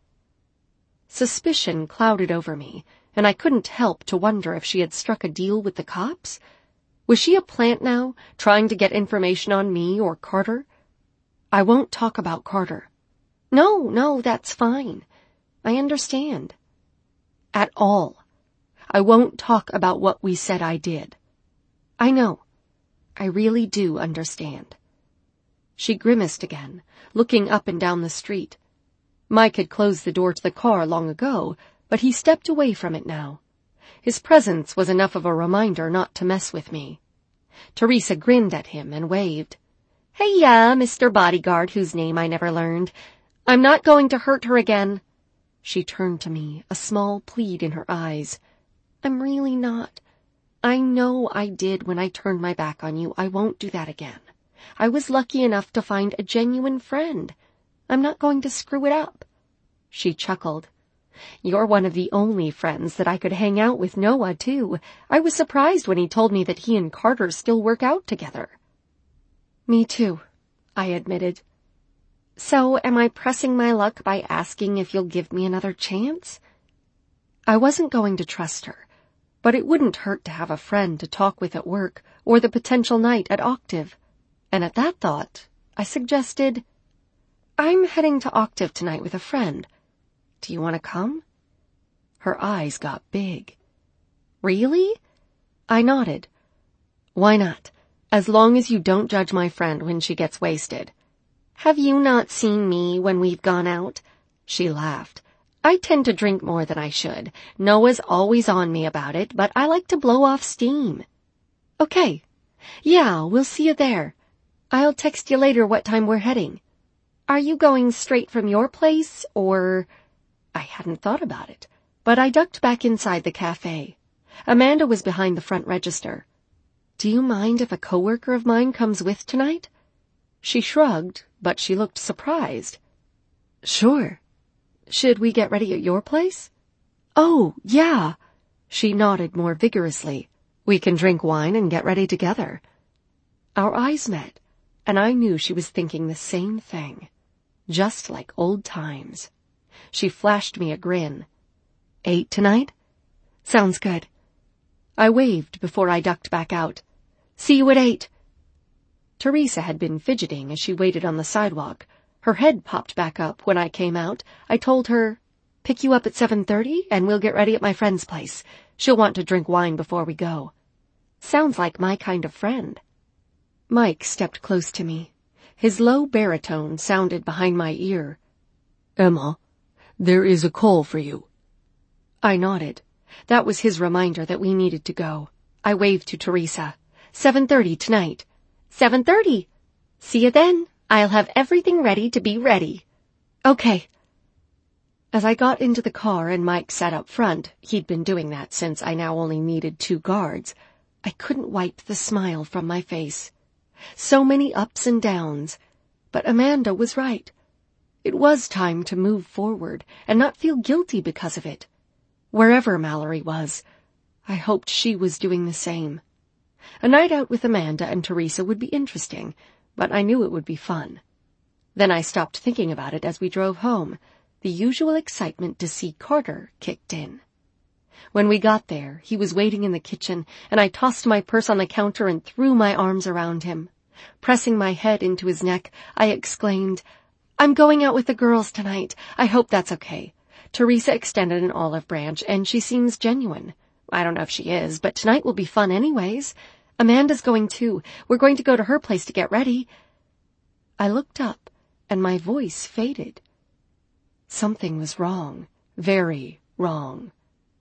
Suspicion clouded over me, and I couldn't help to wonder if she had struck a deal with the cops. Was she a plant now, trying to get information on me or Carter? "I won't talk about Carter." "No, no, that's fine. I understand." "At all. I won't talk about what we said I did." "I know. I really do understand." She grimaced again, looking up and down the street. Mike had closed the door to the car long ago, but he stepped away from it now. His presence was enough of a reminder not to mess with me. Teresa grinned at him and waved. "Hey, yeah, Mister Bodyguard, whose name I never learned. I'm not going to hurt her again." She turned to me, a small plead in her eyes. "I'm really not. I know I did when I turned my back on you. I won't do that again. I was lucky enough to find a genuine friend. I'm not going to screw it up." She chuckled. "You're one of the only friends that I could hang out with Noah, too. I was surprised when he told me that he and Carter still work out together." "Me too," I admitted. "So am I pressing my luck by asking if you'll give me another chance?" I wasn't going to trust her, but it wouldn't hurt to have a friend to talk with at work or the potential night at Octave. And at that thought, I suggested, "I'm heading to Octave tonight with a friend. Do you want to come?" Her eyes got big. "Really?" I nodded. "Why not? As long as you don't judge my friend when she gets wasted." "Have you not seen me when we've gone out?" She laughed. "I tend to drink more than I should. Noah's always on me about it, but I like to blow off steam." "Okay. Yeah, we'll see you there. I'll text you later what time we're heading. Are you going straight from your place, or—" I hadn't thought about it, but I ducked back inside the cafe. Amanda was behind the front register. "Do you mind if a coworker of mine comes with tonight?" She shrugged, but she looked surprised. "Sure. Should we get ready at your place?" "Oh, yeah." She nodded more vigorously. "We can drink wine and get ready together." Our eyes met, and I knew she was thinking the same thing. Just like old times. She flashed me a grin. "Eight tonight?" "Sounds good." I waved before I ducked back out. "See you at eight." Teresa had been fidgeting as she waited on the sidewalk. Her head popped back up when I came out. I told her, "Pick you up at seven thirty, and we'll get ready at my friend's place. She'll want to drink wine before we go." Sounds like my kind of friend. Mike stepped close to me. His low baritone sounded behind my ear. "Emma, there is a call for you." I nodded. That was his reminder that we needed to go. I waved to Teresa. Seven thirty tonight." Seven thirty. See you then. I'll have everything ready to be ready." "Okay." As I got into the car and Mike sat up front, he'd been doing that since I now only needed two guards, I couldn't wipe the smile from my face. So many ups and downs, but Amanda was right. It was time to move forward and not feel guilty because of it. Wherever Mallory was, I hoped she was doing the same. A night out with Amanda and Teresa would be interesting, but I knew it would be fun. Then I stopped thinking about it as we drove home. The usual excitement to see Carter kicked in. When we got there, he was waiting in the kitchen, and I tossed my purse on the counter and threw my arms around him. Pressing my head into his neck, I exclaimed, "I'm going out with the girls tonight. I hope that's okay. Teresa extended an olive branch, and she seems genuine. I don't know if she is, but tonight will be fun anyways. Amanda's going too. We're going to go to her place to get ready." I looked up, and my voice faded. Something was wrong. Very wrong.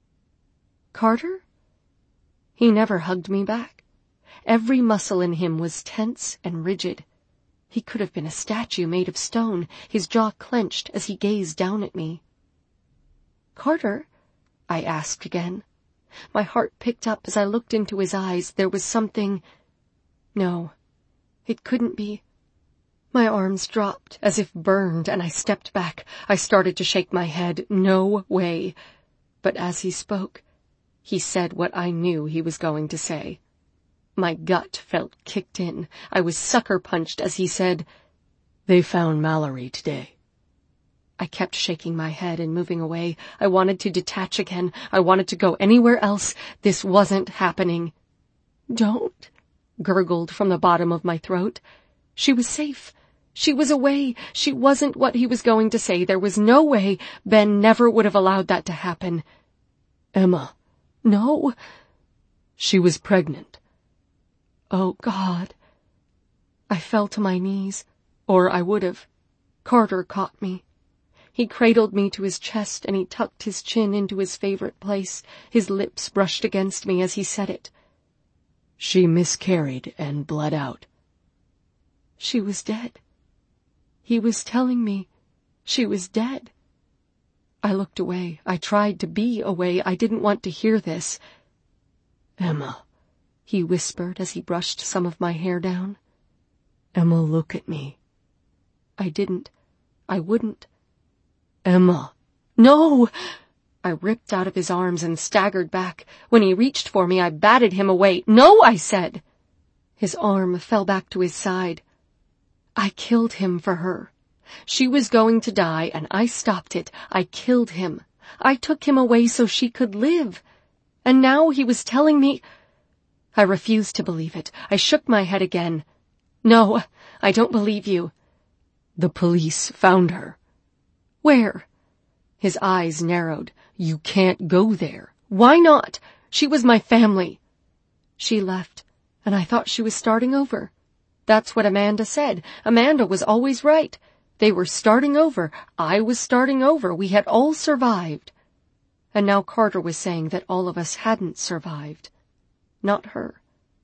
Carter? He never hugged me back. Every muscle in him was tense and rigid. He could have been a statue made of stone, his jaw clenched as he gazed down at me. "Carter?" I asked again. My heart picked up as I looked into his eyes. There was something... No, it couldn't be. My arms dropped as if burned, and I stepped back. I started to shake my head. No way. But as he spoke, he said what I knew he was going to say. My gut felt kicked in. I was sucker-punched as he said, "They found Mallory today." I kept shaking my head and moving away. I wanted to detach again. I wanted to go anywhere else. This wasn't happening. "Don't," gurgled from the bottom of my throat. She was safe. She was away. She wasn't what he was going to say. There was no way. Ben never would have allowed that to happen. "Emma." "No." "She was pregnant." Oh, God. I fell to my knees, or I would have. Carter caught me. He cradled me to his chest, and he tucked his chin into his favorite place. His lips brushed against me as he said it. "She miscarried and bled out." She was dead. He was telling me she was dead. I looked away. I tried to be away. I didn't want to hear this. "Emma," he whispered as he brushed some of my hair down. "Emma, look at me." I didn't. I wouldn't. "Emma." "No!" I ripped out of his arms and staggered back. When he reached for me, I batted him away. "No," I said. His arm fell back to his side. I killed him for her. She was going to die, and I stopped it. I killed him. I took him away so she could live. And now he was telling me... I refused to believe it. I shook my head again. "No, I don't believe you." "The police found her." "Where?" His eyes narrowed. "You can't go there." "Why not? She was my family." She left, and I thought she was starting over. That's what Amanda said. Amanda was always right. They were starting over. I was starting over. We had all survived. And now Carter was saying that all of us hadn't survived. Not her.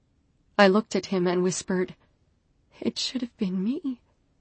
I looked at him and whispered, "It should have been me."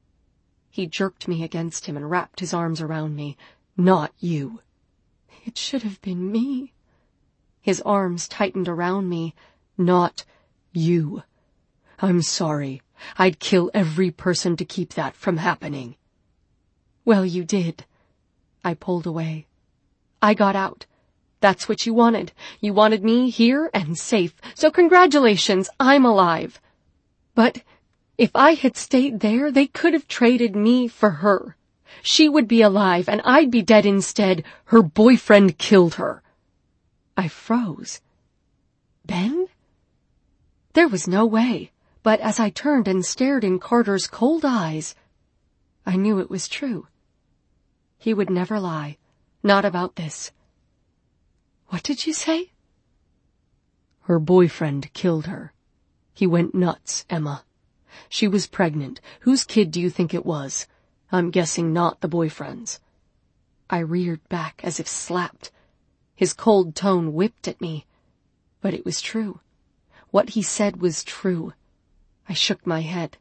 He jerked me against him and wrapped his arms around me. "Not you." "It should have been me." His arms tightened around me. "Not you. I'm sorry. I'd kill every person to keep that from happening." "Well, you did." I pulled away. "I got out. That's what you wanted. You wanted me here and safe. So congratulations, I'm alive. But if I had stayed there, they could have traded me for her. She would be alive and I'd be dead instead. Her boyfriend killed her." I froze. Ben? There was no way. But as I turned and stared in Carter's cold eyes, I knew it was true. He would never lie. Not about this. "What did you say?" "Her boyfriend killed her. He went nuts, Emma. She was pregnant. Whose kid do you think it was? I'm guessing not the boyfriend's." I reared back as if slapped. His cold tone whipped at me. But it was true. What he said was true. I shook my head.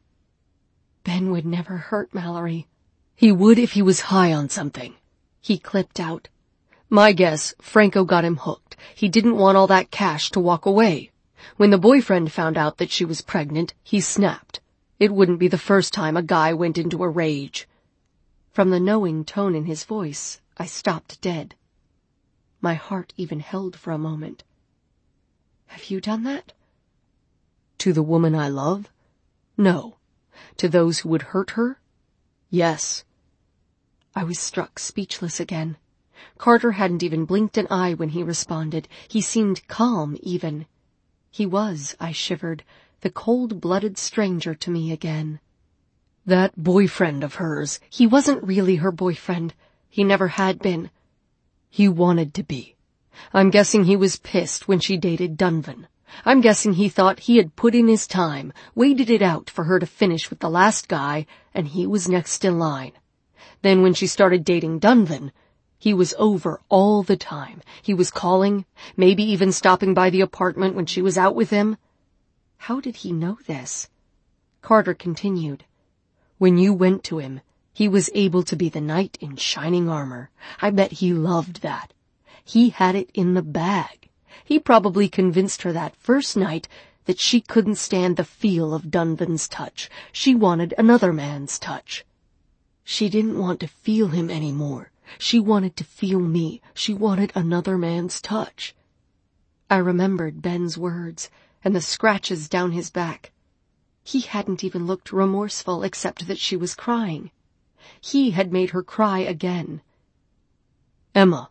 Ben would never hurt Mallory. "He would if he was high on something," he clipped out. "My guess, Franco got him hooked. He didn't want all that cash to walk away. When the boyfriend found out that she was pregnant, he snapped. It wouldn't be the first time a guy went into a rage." From the knowing tone in his voice, I stopped dead. My heart even held for a moment. "Have you done that?" "To the woman I love? No. To those who would hurt her? Yes." I was struck speechless again. Carter hadn't even blinked an eye when he responded. He seemed calm, even. He was, I shivered, the cold-blooded stranger to me again. "That boyfriend of hers, he wasn't really her boyfriend. He never had been." "He wanted to be. I'm guessing he was pissed when she dated Dunvan. I'm guessing he thought he had put in his time, waited it out for her to finish with the last guy, and he was next in line. Then when she started dating Dunvan, he was over all the time. He was calling, maybe even stopping by the apartment when she was out with him." How did he know this? Carter continued. "When you went to him, he was able to be the knight in shining armor. I bet he loved that. He had it in the bag. He probably convinced her that first night that she couldn't stand the feel of Dunvan's touch. She wanted another man's touch. She didn't want to feel him anymore. She wanted to feel me. She wanted another man's touch." I remembered Ben's words, and the scratches down his back. He hadn't even looked remorseful except that she was crying. He had made her cry again. Emma.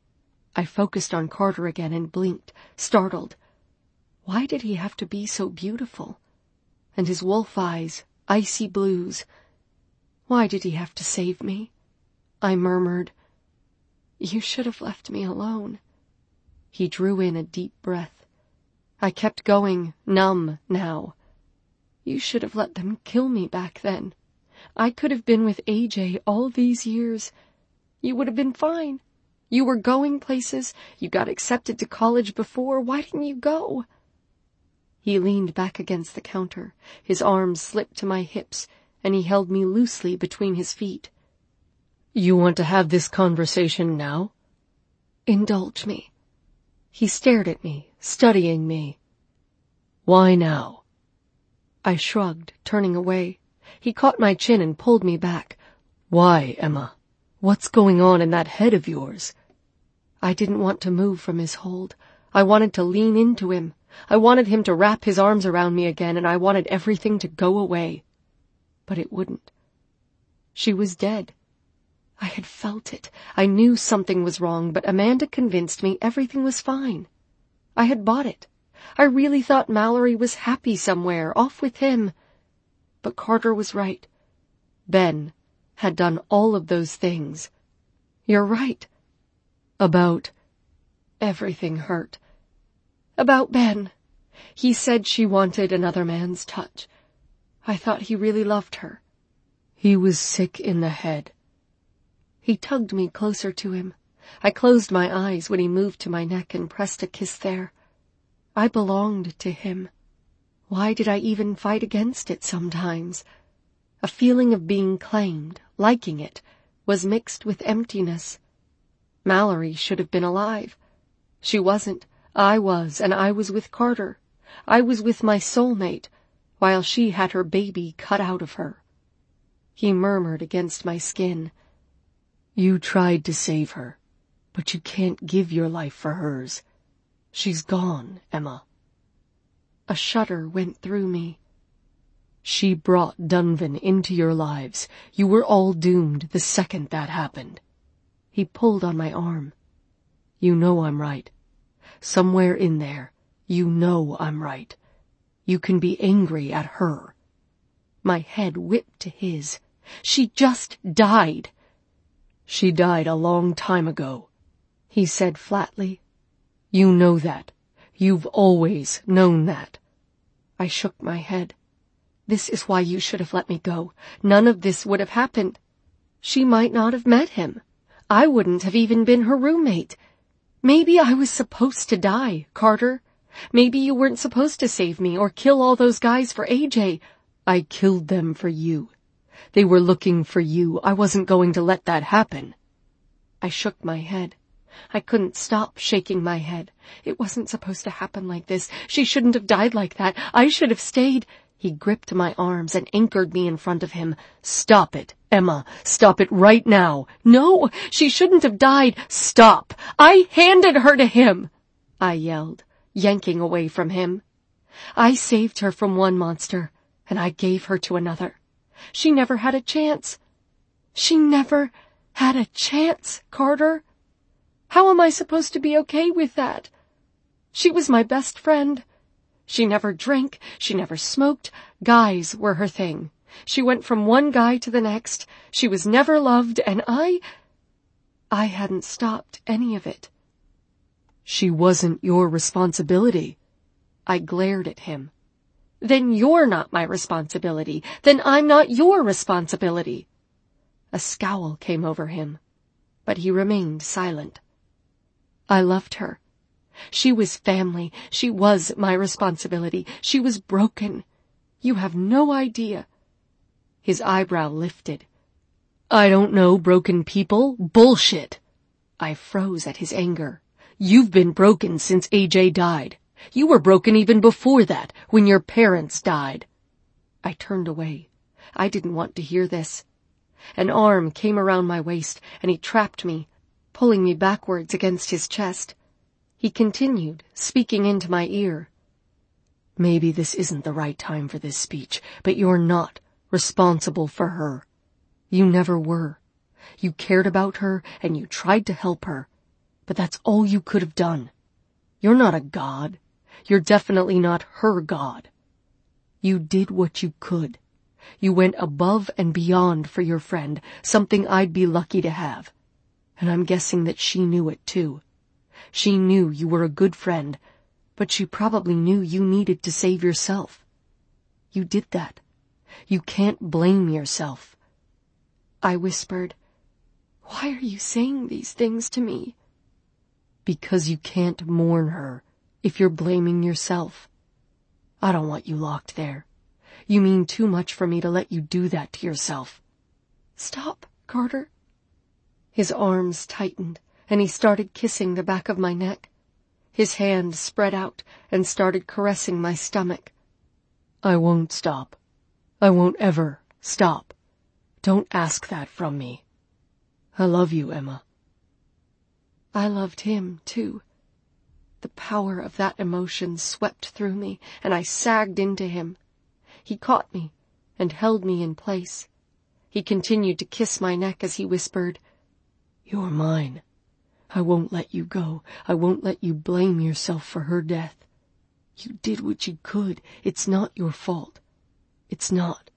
I focused on Carter again and blinked, startled. Why did he have to be so beautiful? And his wolf eyes, icy blues. Why did he have to save me? I murmured, "You should have left me alone." He drew in a deep breath. I kept going, numb now. "You should have let them kill me back then. I could have been with A J all these years. You would have been fine. You were going places. You got accepted to college before. Why didn't you go?" He leaned back against the counter. His arms slipped to my hips, and he held me loosely between his feet. "You want to have this conversation now?" "Indulge me." He stared at me, studying me. "Why now?" I shrugged, turning away. He caught my chin and pulled me back. "Why, Emma? What's going on in that head of yours?" I didn't want to move from his hold. I wanted to lean into him. I wanted him to wrap his arms around me again, and I wanted everything to go away. But it wouldn't. She was dead. I had felt it. I knew something was wrong, but Amanda convinced me everything was fine. I had bought it. I really thought Mallory was happy somewhere, off with him. But Carter was right. Ben had done all of those things. You're right. About? Everything hurt. About Ben. He said she wanted another man's touch. I thought he really loved her. He was sick in the head. He tugged me closer to him. I closed my eyes when he moved to my neck and pressed a kiss there. I belonged to him. Why did I even fight against it sometimes? A feeling of being claimed, liking it, was mixed with emptiness. Mallory should have been alive. She wasn't. I was, and I was with Carter. I was with my soulmate, while she had her baby cut out of her. He murmured against my skin. "You tried to save her, but you can't give your life for hers. She's gone, Emma." A shudder went through me. "She brought Dunvan into your lives. You were all doomed the second that happened." He pulled on my arm. "You know I'm right. Somewhere in there, you know I'm right. You can be angry at her." My head whipped to his. "She just died." "She died a long time ago," he said flatly. "You know that. You've always known that." I shook my head. "This is why you should have let me go. None of this would have happened. She might not have met him. I wouldn't have even been her roommate. Maybe I was supposed to die, Carter. Maybe you weren't supposed to save me or kill all those guys for A J. I killed them for you. They were looking for you. I wasn't going to let that happen." I shook my head. I couldn't stop shaking my head. It wasn't supposed to happen like this. She shouldn't have died like that. I should have stayed. He gripped my arms and anchored me in front of him. "Stop it, Emma. Stop it right now." "No, she shouldn't have died. Stop. I handed her to him," I yelled, yanking away from him. "I saved her from one monster, and I gave her to another. She never had a chance. She never had a chance, Carter. How am I supposed to be okay with that? She was my best friend. She never drank, she never smoked, guys were her thing. She went from one guy to the next, she was never loved, and I... I hadn't stopped any of it." "She wasn't your responsibility." I glared at him. "Then you're not my responsibility. Then I'm not your responsibility." A scowl came over him, but he remained silent. I loved her. She was family. She was my responsibility. She was broken. You have no idea. His eyebrow lifted. "I don't know broken people. Bullshit." I froze at his anger. "You've been broken since A J died. You were broken even before that, when your parents died." I turned away. I didn't want to hear this. An arm came around my waist, and he trapped me, pulling me backwards against his chest. He continued, speaking into my ear. Maybe this isn't the right time for this speech, but you're not responsible for her. You never were. You cared about her and you tried to help her, but that's all you could have done. You're not a god. You're definitely not her god. You did what you could. You went above and beyond for your friend, something I'd be lucky to have. And I'm guessing that she knew it too. She knew you were a good friend, but she probably knew you needed to save yourself. You did that. You can't blame yourself. I whispered, "Why are you saying these things to me?" Because you can't mourn her if you're blaming yourself. I don't want you locked there. You mean too much for me to let you do that to yourself. Stop, Carter. His arms tightened, and he started kissing the back of my neck. His hand spread out and started caressing my stomach. I won't stop. I won't ever stop. Don't ask that from me. I love you, Emma. I loved him, too. The power of that emotion swept through me, and I sagged into him. He caught me and held me in place. He continued to kiss my neck as he whispered, "You're mine. I won't let you go. I won't let you blame yourself for her death. You did what you could. It's not your fault. It's not."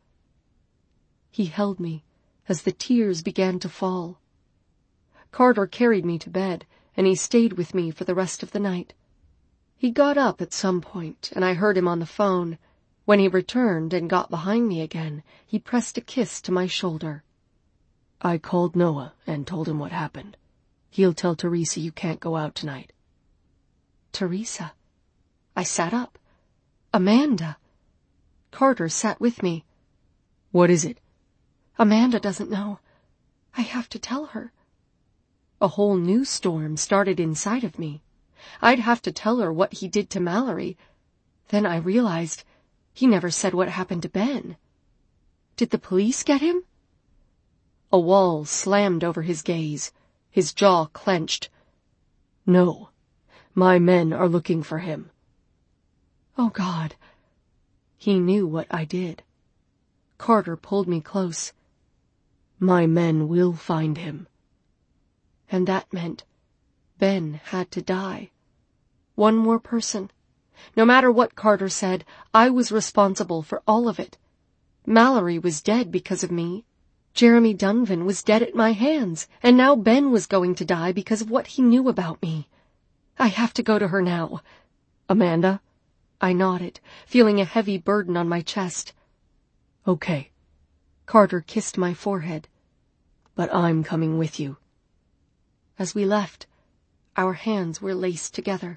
He held me as the tears began to fall. Carter carried me to bed, and he stayed with me for the rest of the night. He got up at some point, and I heard him on the phone. When he returned and got behind me again, he pressed a kiss to my shoulder. I called Noah and told him what happened. He'll tell Teresa you can't go out tonight. Teresa? I sat up. Amanda. Carter sat with me. What is it? Amanda doesn't know. I have to tell her. A whole new storm started inside of me. I'd have to tell her what he did to Mallory. Then I realized he never said what happened to Ben. Did the police get him? A wall slammed over his gaze. His jaw clenched. No. My men are looking for him. Oh, God. He knew what I did. Carter pulled me close. My men will find him. And that meant Ben had to die. One more person. No matter what Carter said, I was responsible for all of it. Mallory was dead because of me. Jeremy Dunvan was dead at my hands, and now Ben was going to die because of what he knew about me. I have to go to her now. Amanda? I nodded, feeling a heavy burden on my chest. Okay. Carter kissed my forehead. But I'm coming with you. As we left, our hands were laced together.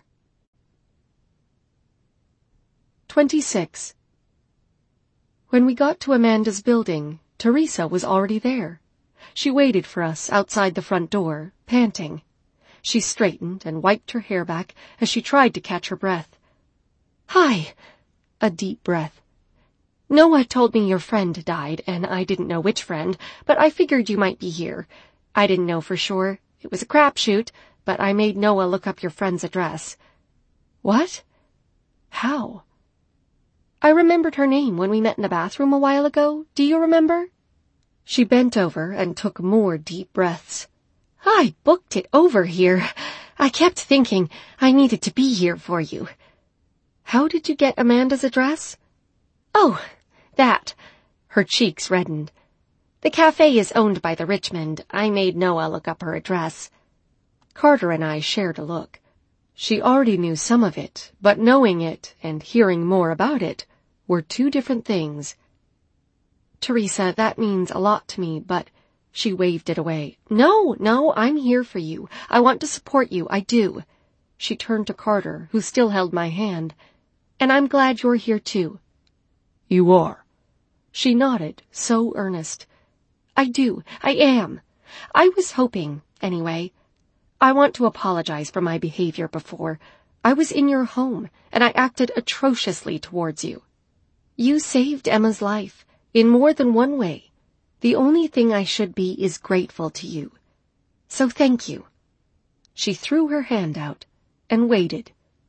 Twenty-six. When we got to Amanda's building, Teresa was already there. She waited for us outside the front door, panting. She straightened and wiped her hair back as she tried to catch her breath. Hi! A deep breath. Noah told me your friend died, and I didn't know which friend, but I figured you might be here. I didn't know for sure. It was a crapshoot, but I made Noah look up your friend's address. What? How? I remembered her name when we met in the bathroom a while ago. Do you remember? She bent over and took more deep breaths. I booked it over here. I kept thinking I needed to be here for you. How did you get Amanda's address? Oh, that. Her cheeks reddened. The cafe is owned by the Richmond. I made Noah look up her address. Carter and I shared a look. She already knew some of it, but knowing it and hearing more about it were two different things. Teresa, that means a lot to me, but... She waved it away. No, no, I'm here for you. I want to support you, I do. She turned to Carter, who still held my hand. And I'm glad you're here too. You are. She nodded, so earnest. I do, I am. I was hoping, anyway. I want to apologize for my behavior before. I was in your home, and I acted atrociously towards you. You saved Emma's life, in more than one way. The only thing I should be is grateful to you. So thank you. She threw her hand out and waited.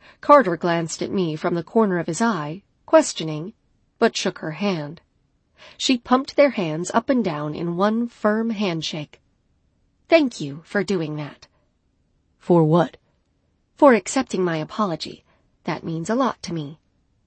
Carter glanced at me from the corner of his eye, questioning, but shook her hand. She pumped their hands up and down in one firm handshake. Thank you for doing that. For what? For accepting my apology. That means a lot to me.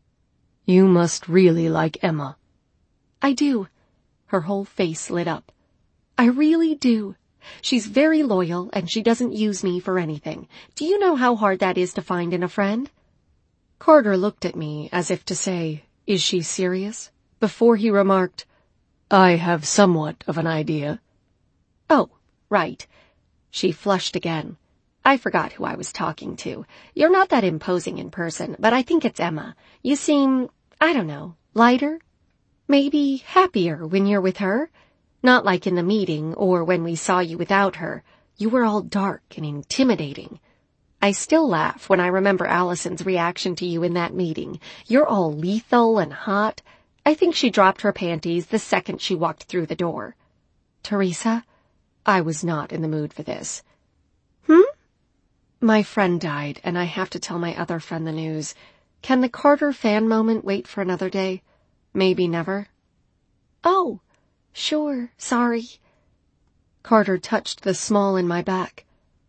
You must really like Emma. I do. Her whole face lit up. I really do. She's very loyal, and she doesn't use me for anything. Do you know how hard that is to find in a friend? Carter looked at me as if to say, is she serious? Before he remarked, I have somewhat of an idea. Oh, right. She flushed again. I forgot who I was talking to. You're not that imposing in person, but I think it's Emma. You seem, I don't know, lighter? Maybe happier when you're with her? Not like in the meeting or when we saw you without her. You were all dark and intimidating. I still laugh when I remember Allison's reaction to you in that meeting. You're all lethal and hot. I think she dropped her panties the second she walked through the door. Teresa, I was not in the mood for this. Hmm? My friend died, and I have to tell my other friend the news. Can the Carter fan moment wait for another day? Maybe never? Oh, sure, sorry. Carter touched the small in my back.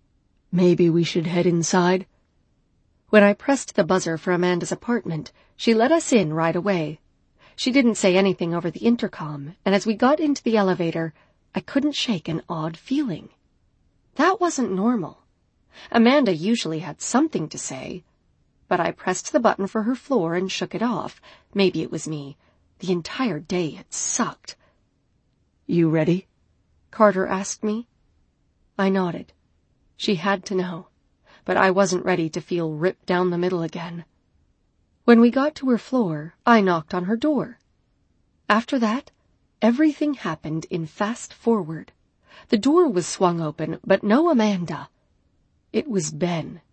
Maybe we should head inside? When I pressed the buzzer for Amanda's apartment, she let us in right away. She didn't say anything over the intercom, and as we got into the elevator, I couldn't shake an odd feeling. That wasn't normal. Amanda usually had something to say, but I pressed the button for her floor and shook it off. Maybe it was me. The entire day had sucked. You ready? Carter asked me. I nodded. She had to know, but I wasn't ready to feel ripped down the middle again. When we got to her floor, I knocked on her door. After that, everything happened in fast forward. The door was swung open, but no Amanda. It was Ben.